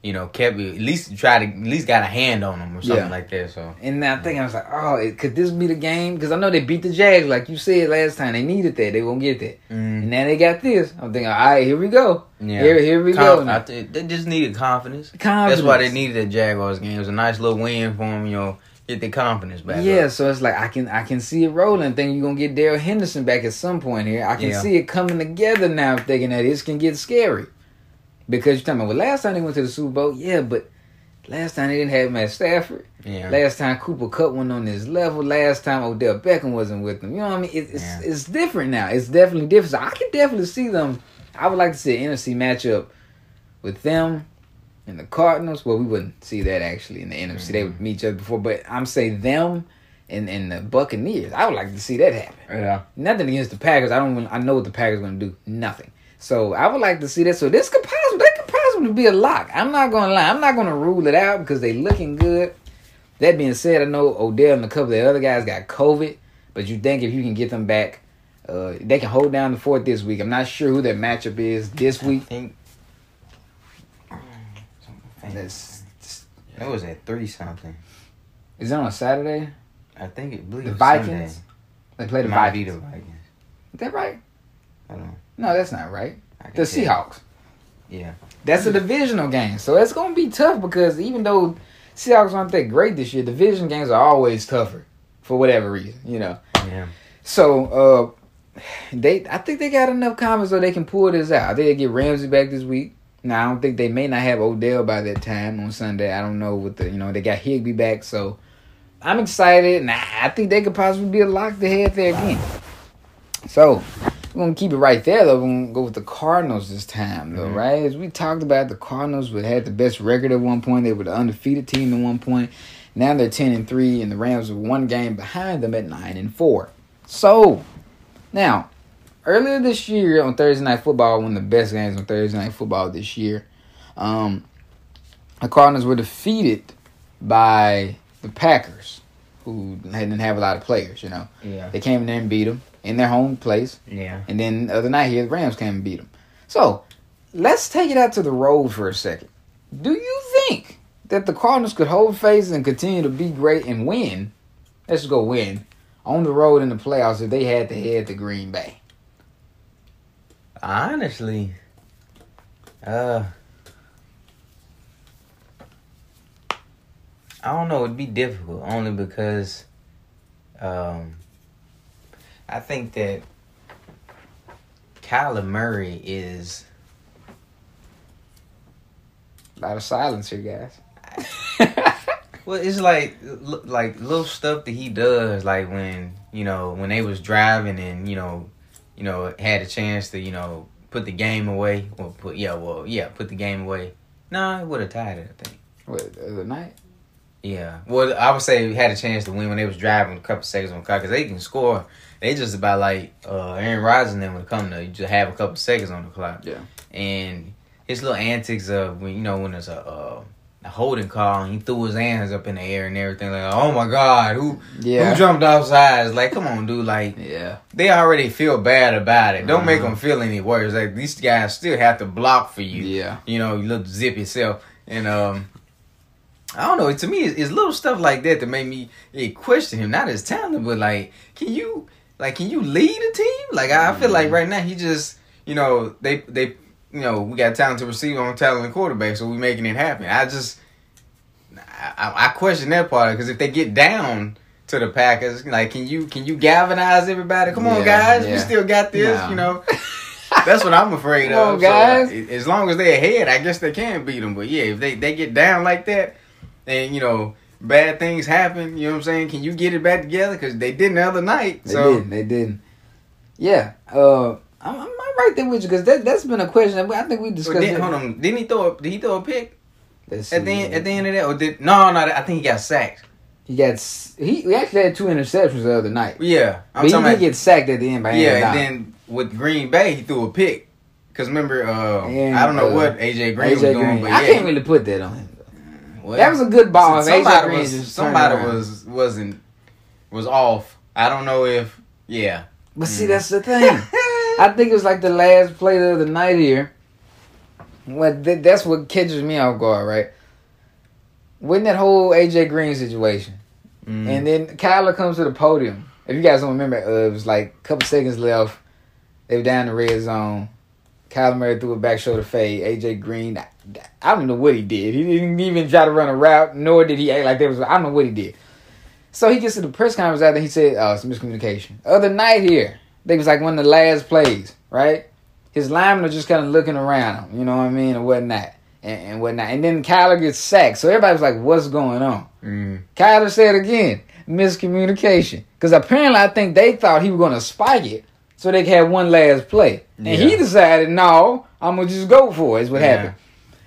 you know, kept at least try to at least got a hand on them or something Yeah. like that. So And I think I was like, oh, it, could this be the game? Because I know they beat the Jags, like you said last time. They needed that. They won't get that. mm, And now they got this. I'm thinking, all right, here we go. yeah, Here, here we Conf- go. Now. I th- they just needed confidence. Confidence. That's why they needed that Jaguars game. It was a nice little win for them. You know, get their confidence back. Yeah, up. so it's like I can I can see it rolling. Thinking you're gonna get Darrell Henderson back at some point here. I can Yeah. see it coming together now. Thinking that this can get scary because you're talking about well, last time they went to the Super Bowl, yeah, but last time they didn't have Matt Stafford. Yeah. Last time Cooper Kupp went on this level. Last time Odell Beckham wasn't with them. You know what I mean? It, it's Yeah. it's different now. It's definitely different. So I can definitely see them. I would like to see an N F C matchup with them and the Cardinals. Well, we wouldn't see that actually in the N F C. Mm-hmm. They would meet each other before. But I'm saying them and, and the Buccaneers. I would like to see that happen. Yeah. Nothing against the Packers. I don't. I know what the Packers are going to do. Nothing. So I would like to see that. So this could possibly, that could possibly be a lock. I'm not going to lie. I'm not going to rule it out because they looking good. That being said, I know Odell and a couple of the other guys got COVID. But you think if you can get them back, uh, they can hold down the fort this week. I'm not sure who their matchup is this I week. think That's, it was at three something. is it on a Saturday? I think it. Believe The it's Vikings? Sunday. They play the It might be Vikings. the Vikings. Is that right? I don't know. No, that's not right. I can The tell you. Seahawks. Yeah. That's a divisional game. So it's going to be tough because even though Seahawks aren't that great this year, division games are always tougher for whatever reason, you know. Yeah. So uh, they, I think they got enough confidence so they can pull this out. I think they get Ramsey back this week. Now, I don't think they may not have Odell by that time on Sunday. I don't know what the, you know, they got Higbee back. So I'm excited. And I think they could possibly be a lock to head there again. So we're going to keep it right there, though. We're going to go with the Cardinals this time, though, Mm-hmm. right? As we talked about, the Cardinals would had the best record at one point. They were the undefeated team at one point. Now they're ten and three, and the Rams are one game behind them at nine and four. So, now, earlier this year on Thursday Night Football, one of the best games on Thursday Night Football this year, um, the Cardinals were defeated by the Packers, who didn't have a lot of players, you know. Yeah. They came in there and beat them in their home place. Yeah. And then the other night here, the Rams came and beat them. So, let's take it out to the road for a second. Do you think that the Cardinals could hold face and continue to be great and win, let's just go win, on the road in the playoffs if they had to head to Green Bay? Honestly, uh, I don't know. It'd be difficult only because, um, I think that Kyler Murray is. A lot of silence here, guys. Well, it's like l- like little stuff that he does, like when you know when they was driving and you know, you know had a chance to you know put the game away or put yeah well yeah put the game away. No, it would have tied it. I think. What, the other night? Yeah. Well, I would say we had a chance to win when they was driving a couple seconds on the clock because they can score. They just about like uh, Aaron Rodgers and them when it come to you just have a couple seconds on the clock. Yeah. And his little antics of when you know when there's a, uh, a holding call and he threw his hands up in the air and everything like oh my god who Yeah. who jumped offside? It's like come on dude, like Yeah. they already feel bad about it. Don't Uh-huh. make them feel any worse. Like these guys still have to block for you. Yeah. You know you look zip yourself and um. I don't know. To me, it's, it's little stuff like that that made me eh, question him. Not his talent, but like, can you like can you lead a team? Like I, I feel like right now he just you know they they you know we got talented receiver on talented quarterback, so we making it happen. I just I, I question that part because if they get down to the Packers, like can you can you galvanize everybody? Come on, Yeah, guys, we yeah. still got this. No. You know. That's what I'm afraid Come on, of. guys. So, uh, as long as they're ahead, I guess they can beat them. But yeah, if they, they get down like that, and you know bad things happen, you know what I'm saying? Can you get it back together? Because they didn't the other night. They so didn't. They didn't. Yeah. Uh, I'm, I'm I'm right there with you because that that's been a question that we- I think we But discussed. then, it. hold on, didn't he throw? A, did he throw a pick Let's at the see. end, at the end of that? Or did no, no? I think he got sacked. He got s- he, he actually had two interceptions the other night. Yeah, I'm But he talking did about. get sacked at the end by Yeah, Aaron and Donald. then with Green Bay, he threw a pick. Because remember, uh, And, I don't know uh, what A J Green A J was doing, Green. but I yeah, can't really put that on him. well, That was a good ball. If A J somebody Green was just somebody turned around. was wasn't was off. I don't know if yeah. But see, that's the thing. I think it was like the last play of the night here. what th- that's what catches me off guard, right? When that whole A J Green situation, mm. and then Kyler comes to the podium. If you guys don't remember, uh, it was like a couple seconds left. They were down the red zone. Kyler Murray threw a back shoulder fade. A J Green, I, I don't know what he did. He didn't even try to run a route, nor did he act like there was. I don't know what he did. So he gets to the press conference after he said, "Oh, it's miscommunication." Other night here, they was like one of the last plays, right? His linemen are just kind of looking around him, you know what I mean, and whatnot, and, and whatnot. And then Kyler gets sacked, so everybody was like, "What's going on?" Mm. Kyler said again, miscommunication, because apparently I think they thought he was going to spike it so they could have one last play, and yeah. he decided, "No, I'm gonna just go for it." Is what yeah. happened.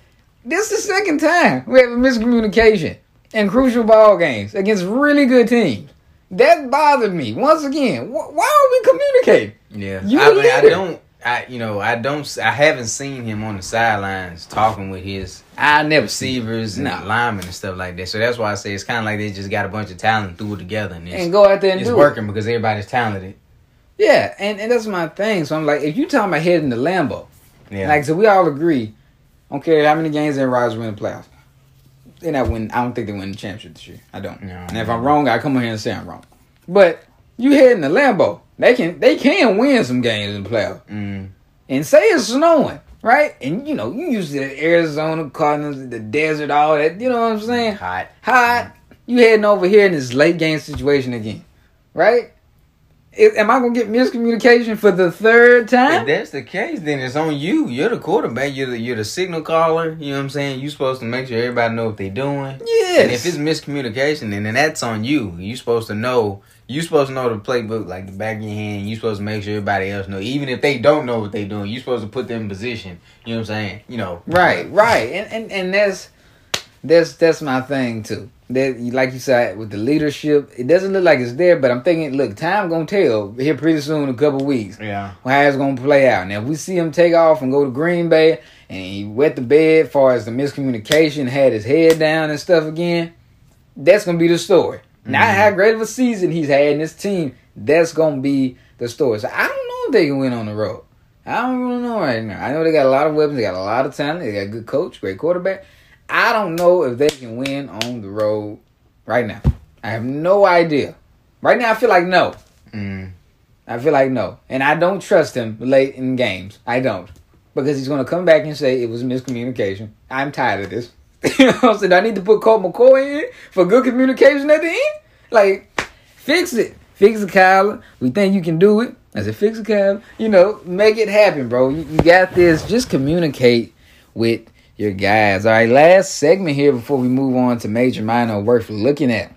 This is the second time we have a miscommunication in crucial ball games against really good teams. That bothered me. Once again, wh- why are we communicating? Yeah, you I, mean, I don't. I you know I don't. I haven't seen him on the sidelines talking with his I never receivers and no. linemen and stuff like that. So that's why I say it's kind of like they just got a bunch of talent and threw it together and, and go out there and it's do working it. because everybody's talented. Yeah, and, and that's my thing. So I'm like, if you talking about heading to Lambeau, yeah, like so we all agree. I don't care how many games Aaron Rodgers win the playoffs. They not win. I don't think they win the championship this year. I don't. No, and if I'm wrong, I come on here and say I'm wrong. But you heading to Lambeau, they can they can win some games in the playoffs. Mm. And say it's snowing, right? And you know you used to the Arizona Cardinals, the desert, all that. You know what I'm saying? Hot, hot. You heading over here in this late game situation again, right? Is, am I gonna get miscommunication for the third time? If that's the case, then it's on you. You're the quarterback. You're the you're the signal caller. You know what I'm saying? You're supposed to make sure everybody know what they're doing. Yes. And if it's miscommunication, then, then that's on you. You're supposed to know. You're supposed to know the playbook like the back of your hand. You're supposed to make sure everybody else know. Even if they don't know what they're doing, you're supposed to put them in position. You know what I'm saying? You know. Right, right. And and, and that's that's that's my thing too. That, like you said, with the leadership, it doesn't look like it's there, but I'm thinking, look, time gonna tell here pretty soon, a couple weeks, yeah, how it's gonna play out. Now, if we see him take off and go to Green Bay, and he wet the bed as far as the miscommunication, had his head down and stuff again, that's gonna be the story. Mm-hmm. Not how great of a season he's had in this team, that's gonna be the story. So I don't know if they can win on the road. I don't really know right now. I know they got a lot of weapons, they got a lot of talent, they got a good coach, great quarterback. I don't know if they can win on the road right now. I have no idea. Right now, I feel like no. Mm. I feel like no. And I don't trust him late in games. I don't. Because he's going to come back and say it was miscommunication. I'm tired of this. You know what I'm saying? I need to put Colt McCoy in for good communication at the end? Like, fix it. Fix it, Kyler. We think you can do it. I said, fix it, Kyler. You know, make it happen, bro. You, you got this. Just communicate with your guys. All right, last segment here before we move on to major, minor, worth looking at.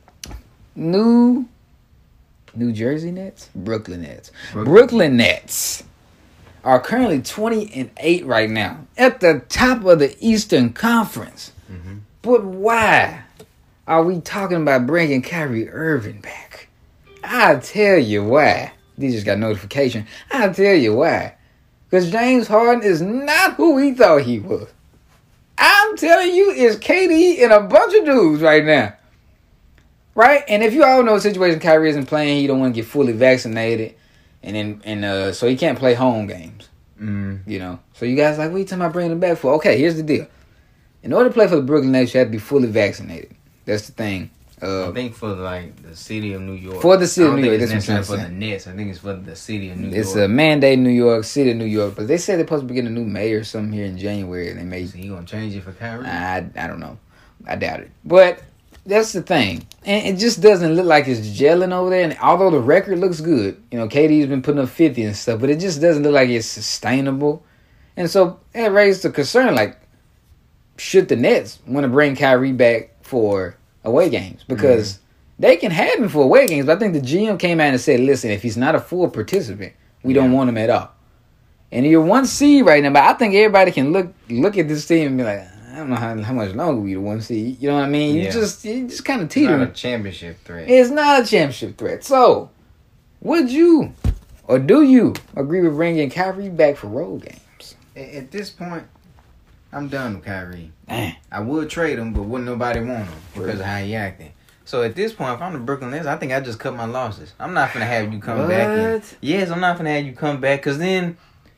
New New Jersey Nets, Brooklyn Nets. Brooklyn, Brooklyn Nets are currently twenty and eight right now at the top of the Eastern Conference. Mm-hmm. But why are we talking about bringing Kyrie Irving back? I'll tell you why. They just got notification. I'll tell you why. Because James Harden is not who we thought he was. I'm telling you, it's K D and a bunch of dudes right now. Right? And if you all know the situation, Kyrie isn't playing, he don't want to get fully vaccinated. And then and uh, so he can't play home games. Mm. You know. So you guys like, what are you talking about bringing him back for? Okay, here's the deal. In order to play for the Brooklyn Nets, you have to be fully vaccinated. That's the thing. Uh, I think for like the city of New York. For the city of New York. It's necessarily for the Nets. I think it's for the city of New it's York. It's a mandate in New York, city of New York. But they said they're supposed to be getting a new mayor or something here in January. They may. So you gonna change it for Kyrie? I, I don't know. I doubt it. But that's the thing. And it just doesn't look like it's gelling over there. And although the record looks good, you know, K D's been putting up fifty and stuff, but it just doesn't look like it's sustainable. And so it raised the concern, like, should the Nets want to bring Kyrie back for away games? Because mm. they can have him for away games, but I think the G M came out and said, listen, if he's not a full participant, we yeah. don't want him at all. And you're one seed right now, but I think everybody can look look at this team and be like, I don't know how, how much longer we the one seed. You know what I mean? Yeah. You just you just kind of teetering. It's not a championship threat. It's not a championship threat. So, would you or do you agree with bringing Kyrie back for road games? At this point, I'm done with Kyrie. Damn. I would trade him, but wouldn't nobody want him because of how he acting. So at this point, if I'm the Brooklyn Nets, I think I just cut my losses. I'm not gonna have you come what? back. And, yes, I'm not gonna have you come back because then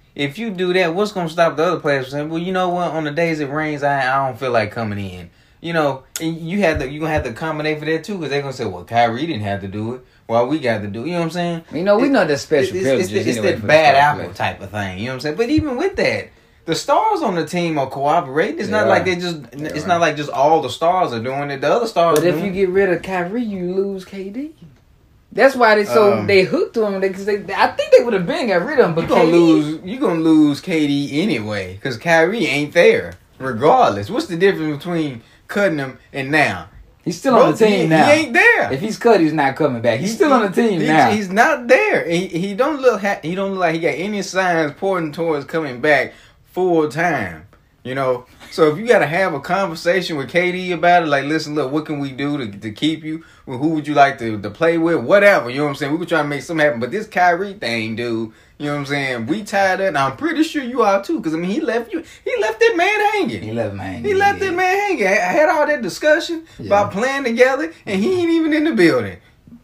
if you do that, what's gonna stop the other players from saying, well, you know what? On the days it rains, I I don't feel like coming in. You know, and you had to you gonna have to accommodate for that too, because they're gonna say, well, Kyrie didn't have to do it. Well, we got to do it. You know what I'm saying? You know, we it, know that special it's, privileges. It's, it's, anyway it's that bad apple play. type of thing. You know what I'm saying? But even with that, the stars on the team are cooperating. It's They not are. like they just. They it's are. not like just all the stars are doing it. The other stars. But are if doing you it. get rid of Kyrie, you lose K D. That's why they so Um, they hooked to him because they, I think they would have been got rid of him. But you gonna K D, lose. You gonna lose K D anyway because Kyrie ain't there. Regardless, what's the difference between cutting him and now? he's still on the Bro, team he, now. He ain't there. If he's cut, he's not coming back. He's He- still on the he- team he- now. He's not there. He he don't look. Ha- he don't look like he got any signs pointing towards coming back full time. You know. So if you got to have a conversation with K D about it, like, listen, look, what can we do to to keep you? Well, who would you like to, to play with? Whatever. You know what I'm saying? We could try to make something happen. But this Kyrie thing, dude. You know what I'm saying? We tied up. And I'm pretty sure you are too. Because I mean, he left you. He left that man hanging. he left man. He left that man hanging. I had all that discussion Yeah. about playing together, and he ain't even in the building.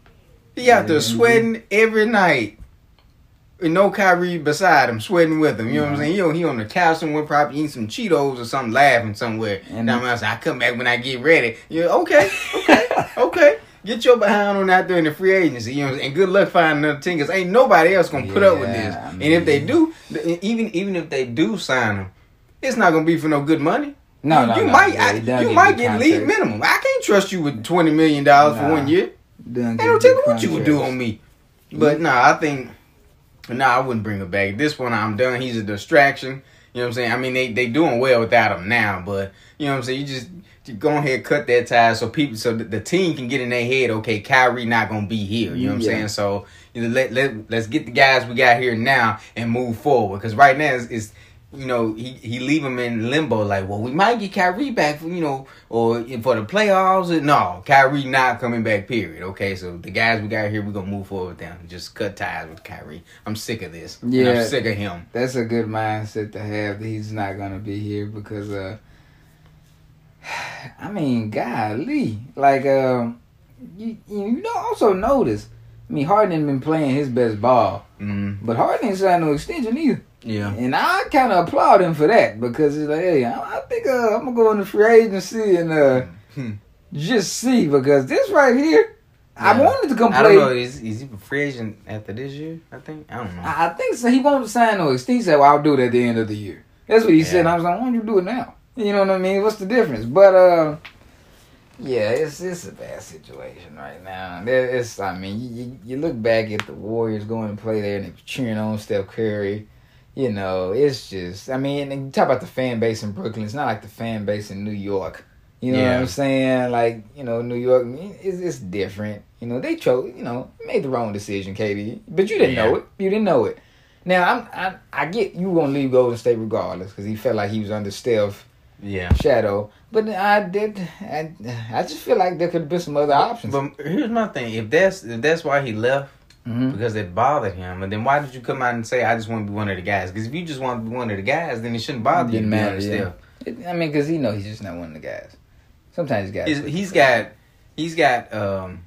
He out there Yeah. sweating every night. With no Kyrie beside him, sweating with him. You know what I'm Yeah. saying? He on, he on the couch somewhere, probably eating some Cheetos or something, laughing somewhere. And- And I'm like, I come back when I get ready. Yeah, okay, okay, okay. Get your behind on out there in the free agency. You know, and good luck finding another team, because ain't nobody else gonna put up with Yeah, this. I And if they mean- do, even even if they do sign him, it's not gonna be for no good money. No, you, no, you no. might, Yeah, I- he done you get might the get league contract. minimum. I can't trust you with twenty million dollars for Nah. one year. Done Ain't get no the telling what you would do contract. on me. But nah, I think nah, I wouldn't bring him back. At this point, I'm done. He's a distraction. You know what I'm saying? I mean, they they doing well without him now, but you know what I'm saying. You just you go ahead, cut that tie, so people, so the, the team can get in their head. Okay, Kyrie not gonna be here. You know what I'm Yeah. saying? So you know, let let let's get the guys we got here now and move forward. Because right now it's, it's you know, he, he leave him in limbo, like, well, we might get Kyrie back for, you know, or for the playoffs. No, Kyrie not coming back, period. Okay, so the guys we got here, we're going to move forward with them. Just cut ties with Kyrie. I'm sick of this. And Yeah. I'm sick of him. That's a good mindset to have, that he's not gonna be here because uh I mean, golly. Like um you you don't also notice, I mean, Harden ain't been playing his best ball. Mm, But Harden ain't signed no extension either. yeah. And I kind of applaud him for that because it's like, hey, I, I think uh, I'm going to go into free agency and uh, Hmm. just see, because this right here, I Yeah. wanted to come I don't play. know. Is, is he a free agent after this year? I think. I don't know. I, I think so. He won't sign no extension. He said, well, I'll do it at the end of the year. That's what he said. Yeah. I was like, why don't you do it now? You know what I mean? What's the difference? But, uh, yeah, it's it's a bad situation right now. There- It's, I mean, you, you, you look back at the Warriors going to play there and they cheering on Steph Curry. You know, it's just, I mean, and you talk about the fan base in Brooklyn. It's not like the fan base in New York. You know Yeah. what I'm saying? Like, you know, New York, it's, it's different. You know, they chose, you know, made the wrong decision, K D. But you didn't Yeah. know it. You didn't know it. Now, I'm, I I get you going to leave Golden State regardless because he felt like he was under Steph's Yeah. shadow. But I did, I, I just feel like there could have been some other options. But here's my thing. If that's if that's why he left, Mhm. because it bothered him, and then why did you come out and say, I just want to be one of the guys? Because if you just want to be one of the guys, then it shouldn't bother you. Didn't to be matter, honest, yeah. still. It, I mean, because he knows he's just not one of the guys. Sometimes guys. He's, he's got, he's got, um,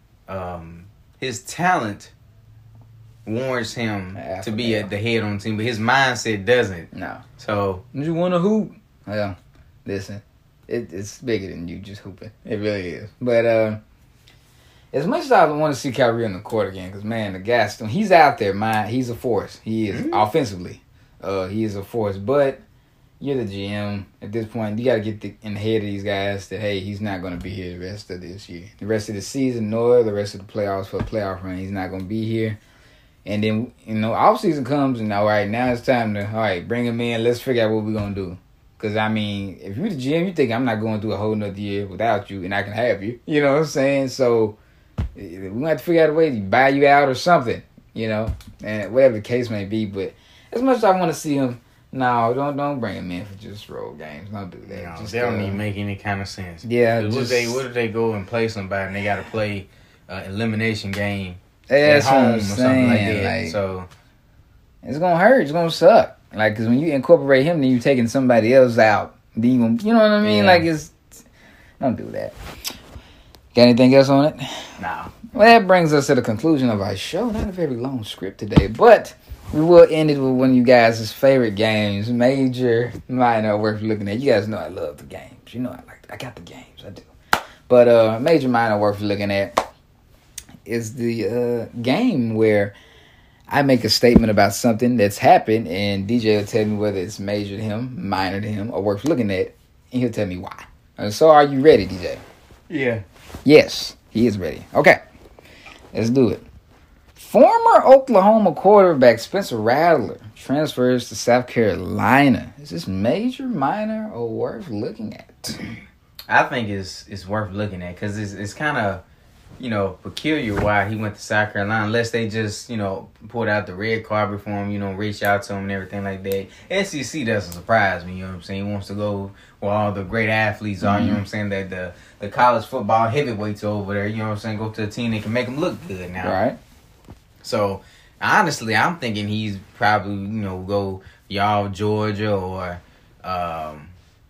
um, his talent warrants him Yeah, to be yeah. at the head on the team, but his mindset doesn't. No. So You want to hoop? Well, listen, it, it's bigger than you just hooping. It really is. But uh, as much as I want to see Kyrie on the court again, because, man, the guy, still, he's out there, man. He's a force. He is Mhm. offensively. Uh, he is a force. But you're the G M. At this point, you got to get the, in the head of these guys that, hey, he's not going to be here the rest of this year. The rest of the season, nor the rest of the playoffs for a playoff run. He's not going to be here. And then, you know, off season comes, and all right, now it's time to, all right, bring him in. Let's figure out what we're going to do. Because, I mean, if you're the G M, you think I'm not going through a whole nother year without you, and I can have you. You know what I'm saying? So, we're going to have to figure out a way to buy you out or something, you know, and whatever the case may be. But as much as I want to see him, no, don't don't bring him in for just road games. Don't do that. no, Just, they don't uh, even make any kind of sense. Yeah, 'Cause what just, if they what if they go and play somebody and they got to play uh, elimination game that's at what home I'm or something like saying, that? like, so it's gonna hurt. It's gonna suck. Like, cause when you incorporate him, then you taking somebody else out. Then you, gonna, you know what I mean? Yeah. Like, it's don't do that. Got anything else on it? nah. Well, that brings us to the conclusion of our show. Not a very long script today, but we will end it with one of you guys' favorite games, major, minor, worth looking at. You guys know I love the games. You know I like. I got the games. I do. But uh, major, minor, worth looking at is the uh, game where I make a statement about something that's happened, and D J will tell me whether it's major to him, minor to him, or worth looking at, and he'll tell me why. And so, are you ready, D J? Yeah. Yes, he is ready. Okay, let's do it. Former Oklahoma quarterback Spencer Rattler transfers to South Carolina. Is this major, minor, or worth looking at? I think it's it's worth looking at because it's it's kind of, you know, peculiar why he went to South Carolina, unless they just, you know, pulled out the red carpet for him, you know, reach out to him and everything like that. S E C doesn't surprise me, you know what I'm saying? He wants to go where all the great athletes are, mm-hmm. you know what I'm saying? That the, the college football heavyweights are over there, you know what I'm saying? Go to a team that can make them look good now. Right. So, honestly, I'm thinking he's probably, you know, go y'all Georgia or, um,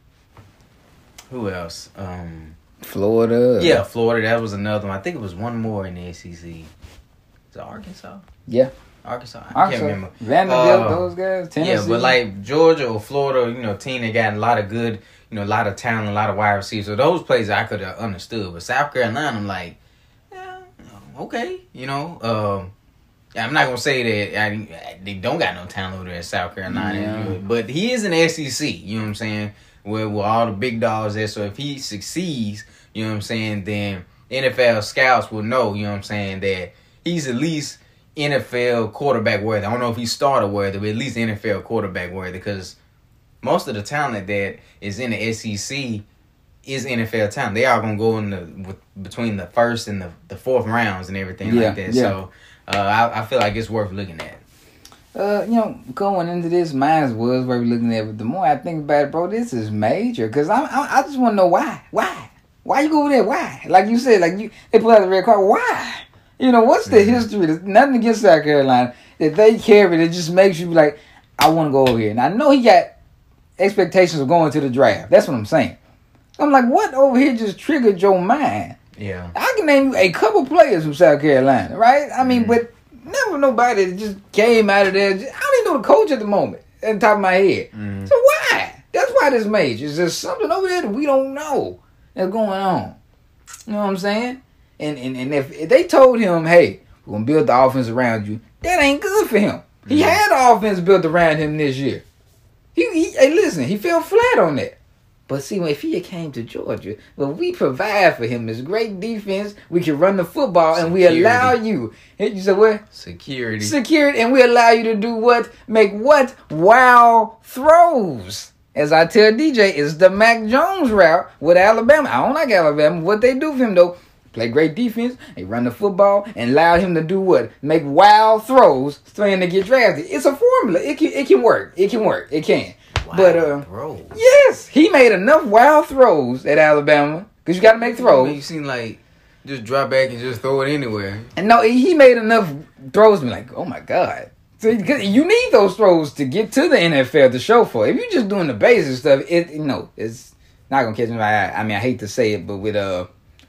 who else? Um... Florida. Yeah, Florida. That was another one. I think it was one more in the S E C. Is it Arkansas? Yeah. Arkansas. I Arkansas. can't remember. Vanderbilt, uh, those guys. Tennessee. Yeah, but like Georgia or Florida, you know, team that got a lot of good, you know, a lot of talent, a lot of wide receivers. So those plays I could have understood. But South Carolina, I'm like, yeah, okay, you know. Um, I'm not gonna say that I, they don't got no talent over there in South Carolina, yeah. but he is an S E C. You know what I'm saying? Where, where all the big dogs there. So if he succeeds, you know what I'm saying, then N F L scouts will know, you know what I'm saying, that he's at least N F L quarterback worthy. I don't know if he's starter worthy, but at least N F L quarterback worthy, because most of the talent that is in the S E C is N F L talent. They are going to go in the with, between the first and the, the fourth rounds and everything yeah, like that. Yeah. So uh, I, I feel like it's worth looking at. Uh, you know, going into this, mine was worth looking at. But the more I think about it, bro, this is major. Because I, I, I just want to know why. Why? Why you go over there? Why? Like you said, like you, they put out the red card. Why? You know, what's the mm-hmm. history? There's nothing against South Carolina that they carry. It just makes you be like, I want to go over here. And I know he got expectations of going to the draft. That's what I'm saying. I'm like, what over here just triggered your mind? Yeah. I can name you a couple players from South Carolina, right? I mean, mm-hmm. but never nobody that just came out of there. I don't even know the coach at the moment, at the top of my head. Mm-hmm. So why? That's why this major. Is there something over there that we don't know that's going on? You know what I'm saying? And and, and if, if they told him, hey, we're going to build the offense around you, that ain't good for him. Mm-hmm. He had the offense built around him this year. He, he Hey, listen, he fell flat on that. But see, if he came to Georgia, well, we provide for him this great defense. We can run the football, Security. And we allow you. You said what? Security. Security, and we allow you to do what? Make what? Wow throws. As I tell D J, it's the Mac Jones route with Alabama. I don't like Alabama. What they do for him, though, play great defense, they run the football, and allow him to do what? Make wild throws so him to get drafted. It's a formula. It can, it can work. It can work. It can. Wow, but uh, throws. Yes, he made enough wild throws at Alabama because you got to make throws. You seem like just drop back and just throw it anywhere. And no, he made enough throws to be like, oh my god. So you need those throws to get to the N F L to show for. If you're just doing the basic stuff, it you know it's not gonna catch me by eye. I mean, I hate to say it, but with uh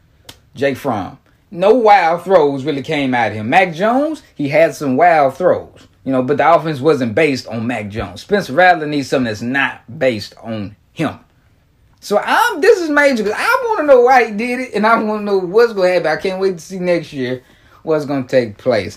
Jake Fromm, no wild throws really came out of him. Mac Jones, he had some wild throws. You know, but the offense wasn't based on Mac Jones. Spencer Rattler needs something that's not based on him. So I'm. This is major because I want to know why he did it, and I want to know what's going to happen. I can't wait to see next year what's going to take place.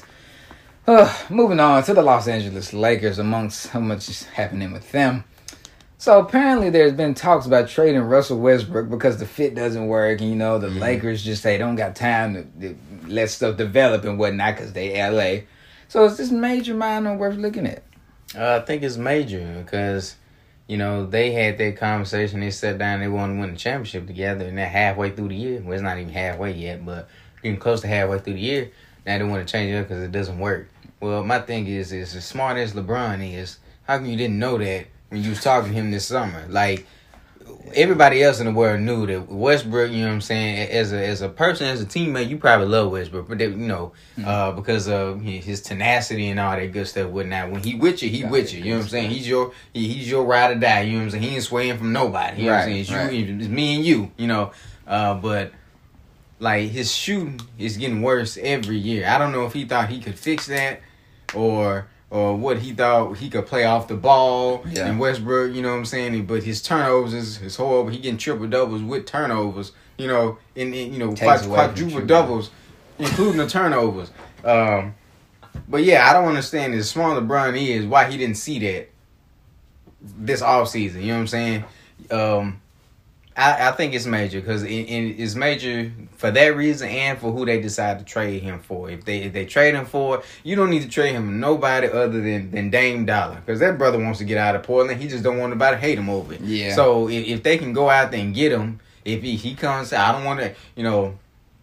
Uh, moving on to the Los Angeles Lakers, amongst how much is happening with them. So apparently there's been talks about trading Russell Westbrook because the fit doesn't work, and you know the mm-hmm. Lakers just they don't got time to, to let stuff develop and whatnot because they L A. So is this major, minor, worth looking at? Uh, I think it's major because, you know, they had that conversation. They sat down. They wanted to win the championship together, and they're halfway through the year. Well, it's not even halfway yet, but getting close to halfway through the year. Now they want to change it up because it doesn't work. Well, my thing is, is as smart as LeBron is, how come you didn't know that when you was talking to him this summer? Like, everybody else in the world knew that Westbrook, you know what I'm saying, as a as a person, as a teammate, you probably love Westbrook, but they, you know, mm-hmm. uh, because of his tenacity and all that good stuff, whatnot. When he with you, he with you. You know what I'm saying? He's your he, he's your ride or die. You know what I'm saying? He ain't swaying from nobody. You know right, what I'm saying? It's right. you, it's me and you. You know, uh, but like his shooting is getting worse every year. I don't know if he thought he could fix that, or or what he thought he could play off the ball. Yeah. And Westbrook, you know what I'm saying? But his turnovers is, is horrible. He getting triple doubles with turnovers, you know, and, and you know, quad, quadruple doubles, including the turnovers. Um, but yeah, I don't understand as small LeBron is, why he didn't see that this offseason. You know what I'm saying? Um, I, I think it's major because it, it, it's major for that reason and for who they decide to trade him for. If they if they trade him for, you don't need to trade him for nobody other than, than Dame Dollar, because that brother wants to get out of Portland. He just don't want nobody to hate him over it. Yeah. So if, if they can go out there and get him, if he, he comes, I don't want to, you know,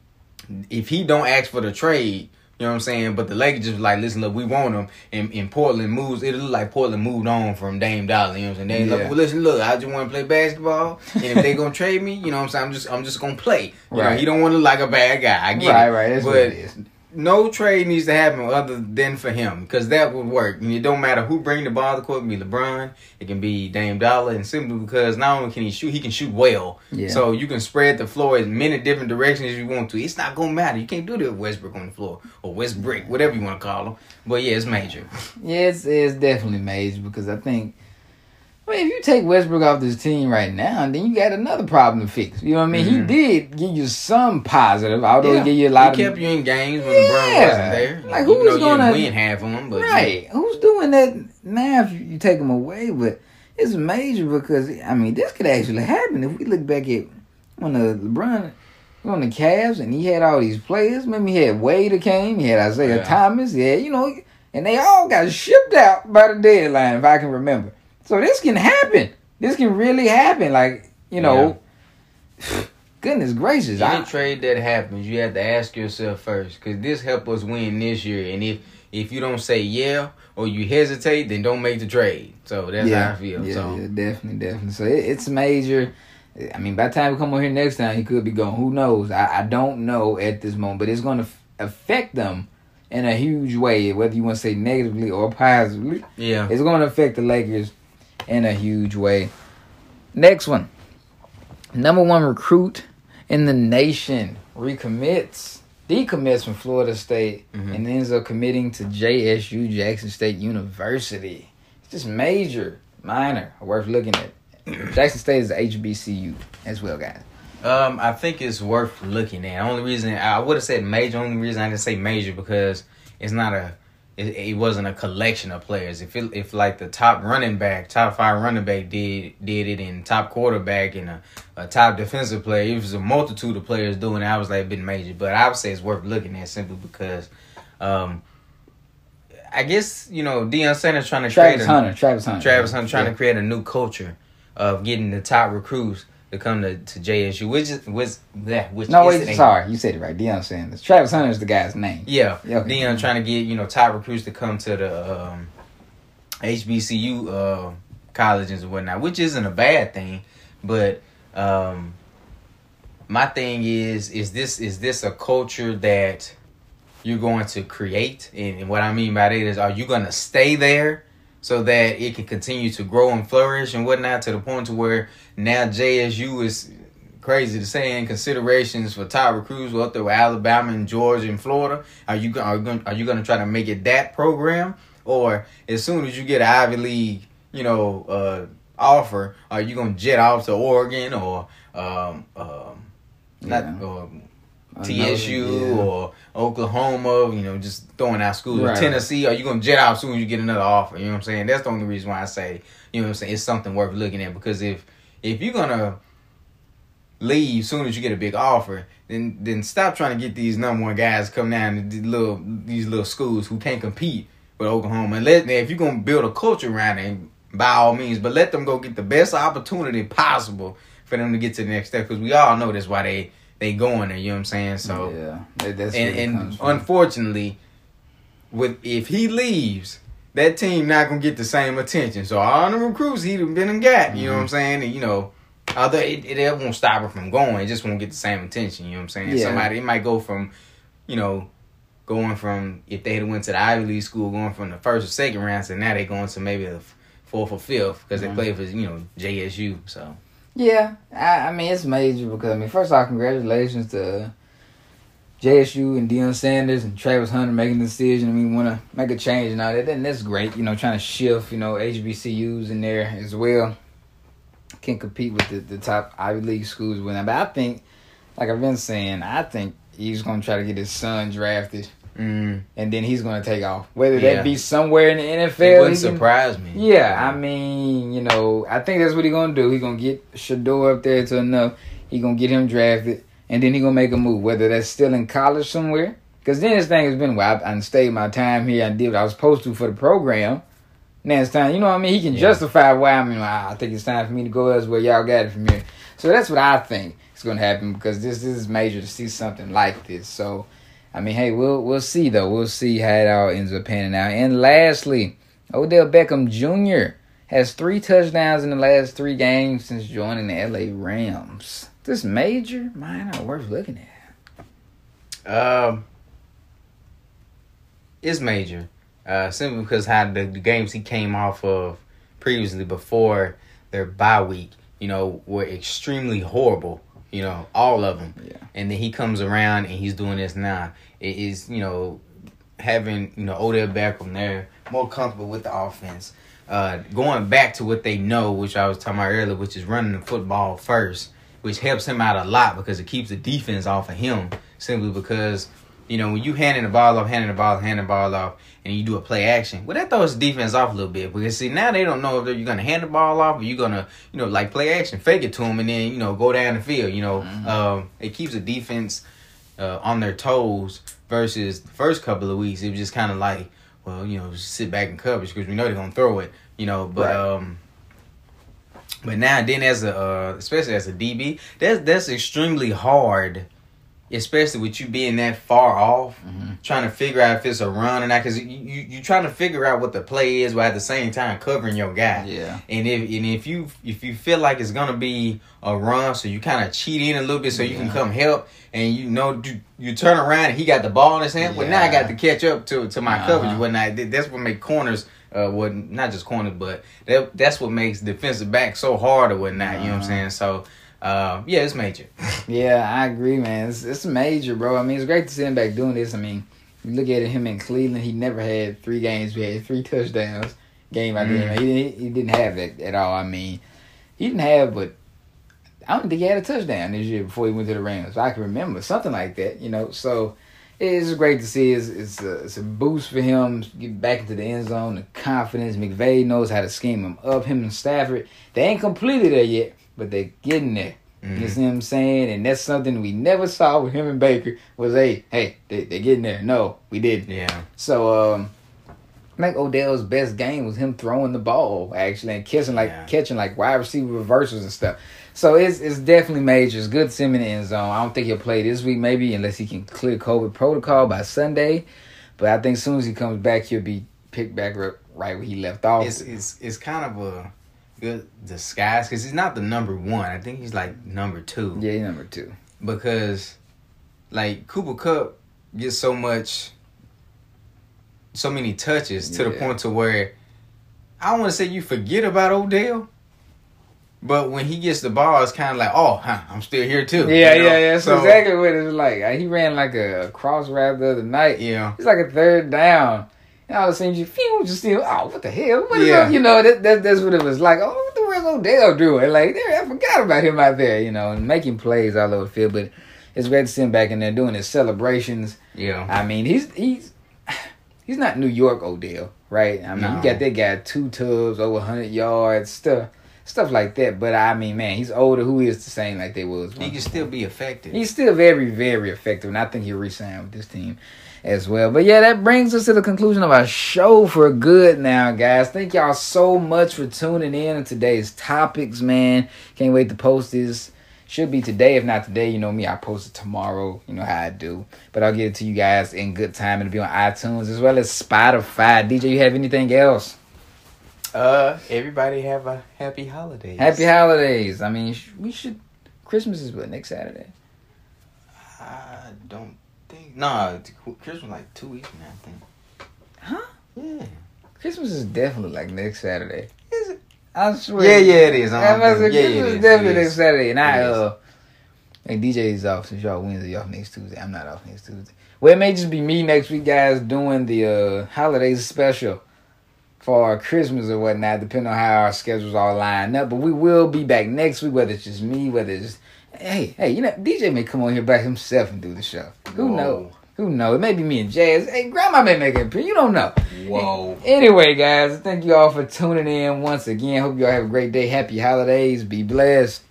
if he don't ask for the trade, you know what I'm saying? But the Lakers just like, listen, look, we want him. And, and Portland moves. It look like Portland moved on from Dame Dollar. You know what I'm saying? They Yeah. like, well, listen, look, I just want to play basketball. And if they gonna trade me, you know what I'm saying? I'm just, I'm just gonna play. You Right. know, he don't want to look like a bad guy. I get Right, it. right. That's but what it is. no trade needs to happen other than for him, because that would work. And it don't matter who bring the ball to the court. It can be LeBron. It can be Dame Dollar. And simply because not only can he shoot, he can shoot well. Yeah. So you can spread the floor as many different directions as you want to. It's not going to matter. You can't do that with Westbrook on the floor. Or Westbrick, whatever you want to call him. But yeah, it's major. Yeah, it's, it's definitely major because I think, I mean, if you take Westbrook off this team right now, then you got another problem to fix. You know what I mean? Mm-hmm. He did give you some positive, although Yeah. he gave you a lot he of... kept you in games when Yeah. LeBron wasn't there. Like, Even who's though you gonna- didn't win half of them. But Right. Who's doing that now if you take him away? But it's major because, I mean, this could actually happen if we look back at when the LeBron on the Cavs and he had all these players. Remember, he had Wade that came, he had Isaiah Yeah. Thomas, yeah, you know, and they all got shipped out by the deadline, if I can remember. So this can happen. This can really happen. Like, you know, goodness gracious. Any I, trade that happens, you have to ask yourself first, because this helped us win this year. And if if you don't say yeah or you hesitate, then don't make the trade. So that's yeah, how I feel. Yeah, so yeah, definitely, definitely. So it, it's major. I mean, by the time we come on here next time, he could be gone. Who knows? I, I don't know at this moment, but it's going to f- affect them in a huge way, whether you want to say negatively or positively. yeah, It's going to affect the Lakers in a huge way. Next one. Number one recruit in the nation recommits, decommits from Florida State, Mhm. and ends up committing to J S U, Jackson State University. It's just major, minor, worth looking at. Jackson State is a H B C U as well, guys. Um, I think it's worth looking at. Only reason I would have said major. Only reason I didn't say major because it's not a. It, it wasn't a collection of players. If it, if like the top running back, top five running back did did it, and top quarterback and a, a top defensive player, it was a multitude of players doing it. I was like, been major, but I would say it's worth looking at simply because, um, I guess you know Deion Sanders trying to Travis create a, Hunter. Travis Hunter. Travis Hunter trying Yeah. to create a new culture of getting the top recruits to come to, to J S U, which is which that which No, is wait, a- sorry. You said it right. Deion Sanders. Travis Hunter is the guy's name. Yeah, Yeah, okay. Deion trying to get you know top recruits to come to the um, H B C U uh, colleges and whatnot, which isn't a bad thing. But um, my thing is, is this is this a culture that you're going to create? And, and what I mean by that is, are you going to stay there so that it can continue to grow and flourish and whatnot to the point to where now J S U is crazy to say in considerations for top recruits up there with Alabama and Georgia and Florida? Are you go- are you going are you going to try to make it that program, or as soon as you get an Ivy League, you know, uh, offer, are you going to jet off to Oregon or um um not Yeah. um, Another- T S U yeah. or Oklahoma, you know, just throwing out schools. Right. Or Tennessee, are you going to jet out as soon as you get another offer? You know what I'm saying? That's the only reason why I say, you know what I'm saying, it's something worth looking at. Because if if you're going to leave as soon as you get a big offer, then then stop trying to get these number one guys come down to these little, these little schools who can't compete with Oklahoma. And let, if you're going to build a culture around it, by all means, but let them go get the best opportunity possible for them to get to the next step. Because we all know that's why they they going there. You know what I'm saying? So yeah, that, that's and, where it and comes from. unfortunately, with if he leaves, that team not gonna get the same attention. So all the recruits he done been and got, you know what I'm saying? And you know, although it, it, it won't stop it from going, it just won't get the same attention. You know what I'm saying? Yeah. Somebody it might go from, you know, going from if they had went to the Ivy League school, going from the first or second round, so now they going to maybe the fourth or fifth because Mhm. they play for you know J S U. So Yeah, I, I mean it's major because I mean first off, congratulations to J S U and Deion Sanders and Travis Hunter making the decision. I mean, want to make a change and all that. Then that's great. You know, trying to shift, you know, H B C Us in there as well. Can compete with the, the top Ivy League schools with them. But I think, like I've been saying, I think he's going to try to get his son drafted. Mm. And then he's going to take off. Whether Yeah. that be somewhere in the N F L. It wouldn't he can- surprise me. Yeah, I mean, you know, I think that's what he's going to do. He's going to get Shador up there to enough. He's going to get him drafted. And then he's going to make a move, whether that's still in college somewhere. Because then this thing has been, well, I, I stayed my time here. I did what I was supposed to for the program. Now it's time, you know what I mean? He can Yeah. justify why, I mean, I think it's time for me to go elsewhere. Y'all got it from here. So that's what I think is going to happen because this, this is major to see something like this. So, I mean, hey, we'll we'll see, though. We'll see how it all ends up panning out. And lastly, Odell Beckham Junior has three touchdowns in the last three games since joining the L A Rams. This major? Mine are worth looking at. Um, it's major. Uh, simply because how the, the games he came off of previously before their bye week, you know, were extremely horrible. You know, all of them. Yeah. And then he comes around and he's doing this now. It is, you know, having, you know, Odell Beckham there, more comfortable with the offense. Uh, going back to what they know, which I was talking about earlier, which is running the football first, which helps him out a lot because it keeps the defense off of him. Simply because, you know, when you handing the ball off, handing the ball, handing the ball off, and you do a play action, well, that throws the defense off a little bit. Because, see, now they don't know if you're going to hand the ball off or you're going to, you know, like play action, fake it to them, and then, you know, go down the field. You know, Mm-hmm. um, it keeps the defense uh, on their toes versus the first couple of weeks. It was just kind of like, well, you know, just sit back and coverage because we know they're going to throw it, you know. But, Right. um, but now, then as a, uh, especially as a D B, that's, that's extremely hard. Especially with you being that far off, Mm-hmm. trying to figure out if it's a run or not, because you, you you trying to figure out what the play is, while at the same time covering your guy. Yeah. And if and if you if you feel like it's gonna be a run, so you kind of cheat in a little bit, so you can Yeah. come help, and you know you, you turn around and he got the ball in his hand. Well, now I Yeah. got to catch up to to my Uh-huh. coverage. Whatnot. That's what make corners. Uh, what not just corners, but that that's what makes defensive back so hard or whatnot. You know what I'm Uh-huh. saying? So. Uh, yeah, it's major. Yeah, I agree, man. It's, it's major, bro. I mean, it's great to see him back doing this. I mean, you look at him in Cleveland, he never had three games. We had three touchdowns game by game. Mm. He didn't, he didn't have that at all. I mean, he didn't have, but I don't think he had a touchdown this year before he went to the Rams. I can remember something like that, you know. So it's great to see. It's, it's, a, it's a boost for him to get back into the end zone, the confidence. McVay knows how to scheme him up. Him and Stafford, they ain't completely there yet, but they're getting there. Mm-hmm. You see what I'm saying? And that's something we never saw with him and Baker was, hey, hey, they, they're getting there. No, we didn't. Yeah. So, um, I think Odell's best game was him throwing the ball, actually, and catching like Yeah. catching like wide receiver reversals and stuff. So it's it's definitely major. It's good to see him in the end zone. I don't think he'll play this week, maybe, unless he can clear COVID protocol by Sunday. But I think as soon as he comes back, he'll be picked back right, right where he left off. It's it's it's kind of a good disguise because he's not the number one. I think he's like number two. Yeah, he's number two. Because like Cooper Kupp gets so much, so many touches to the Yeah. point to where I don't want to say you forget about Odell, but when he gets the ball, it's kind of like, oh, huh, I'm still here too. Yeah, you know? yeah, yeah. That's So, exactly what it was like. Uh, He ran like a, a cross route the other night. Yeah. It's like a third down. And all of a sudden you feel just still, oh, what the hell? What is Yeah. up? You know, that, that that's what it was like. Oh, what the hell's Odell doing? Like, there, I forgot about him out there, you know, and making plays all over the field. But it's great to see him back in there doing his celebrations. Yeah. I mean, he's he's he's not New York Odell, right? I mean, No. you got that guy two tubs, over one hundred yards, stuff stuff like that. But I mean, man, he's older. Who is the same like they was? He can still be effective. He's still very, very effective, and I think he'll re-sign with this team as well. But yeah, that brings us to the conclusion of our show for good now, guys. Thank y'all so much for tuning in on today's topics, man. Can't wait to post this. Should be today. If not today, you know me, I'll post it tomorrow. You know how I do. But I'll get it to you guys in good time. It'll be on iTunes as well as Spotify. D J, you have anything else? Uh, everybody have a happy holidays. Happy holidays. I mean, sh- we should... Christmas is what, next Saturday? I don't think. Nah, Christmas like two weeks from now, I think. Huh? Yeah. Christmas is definitely like next Saturday. Is it? I swear. Yeah, yeah, it is. I I'm- must say, yeah, Christmas it is is. definitely It next is. Saturday. And I, It is. uh, Hey, D J's off since y'all Wednesday, off next Tuesday. I'm not off next Tuesday. Well, it may just be me next week, guys, doing the uh, holidays special for Christmas or whatnot, depending on how our schedules all line up. But we will be back next week, whether it's just me, whether it's hey, hey, you know, D J may come on here by himself and do the show. Who Whoa. knows? Who knows? It may be me and Jazz. Hey, Grandma may make an appearance. You don't know. Whoa. Anyway, guys, thank you all for tuning in once again. Hope you all have a great day. Happy holidays. Be blessed.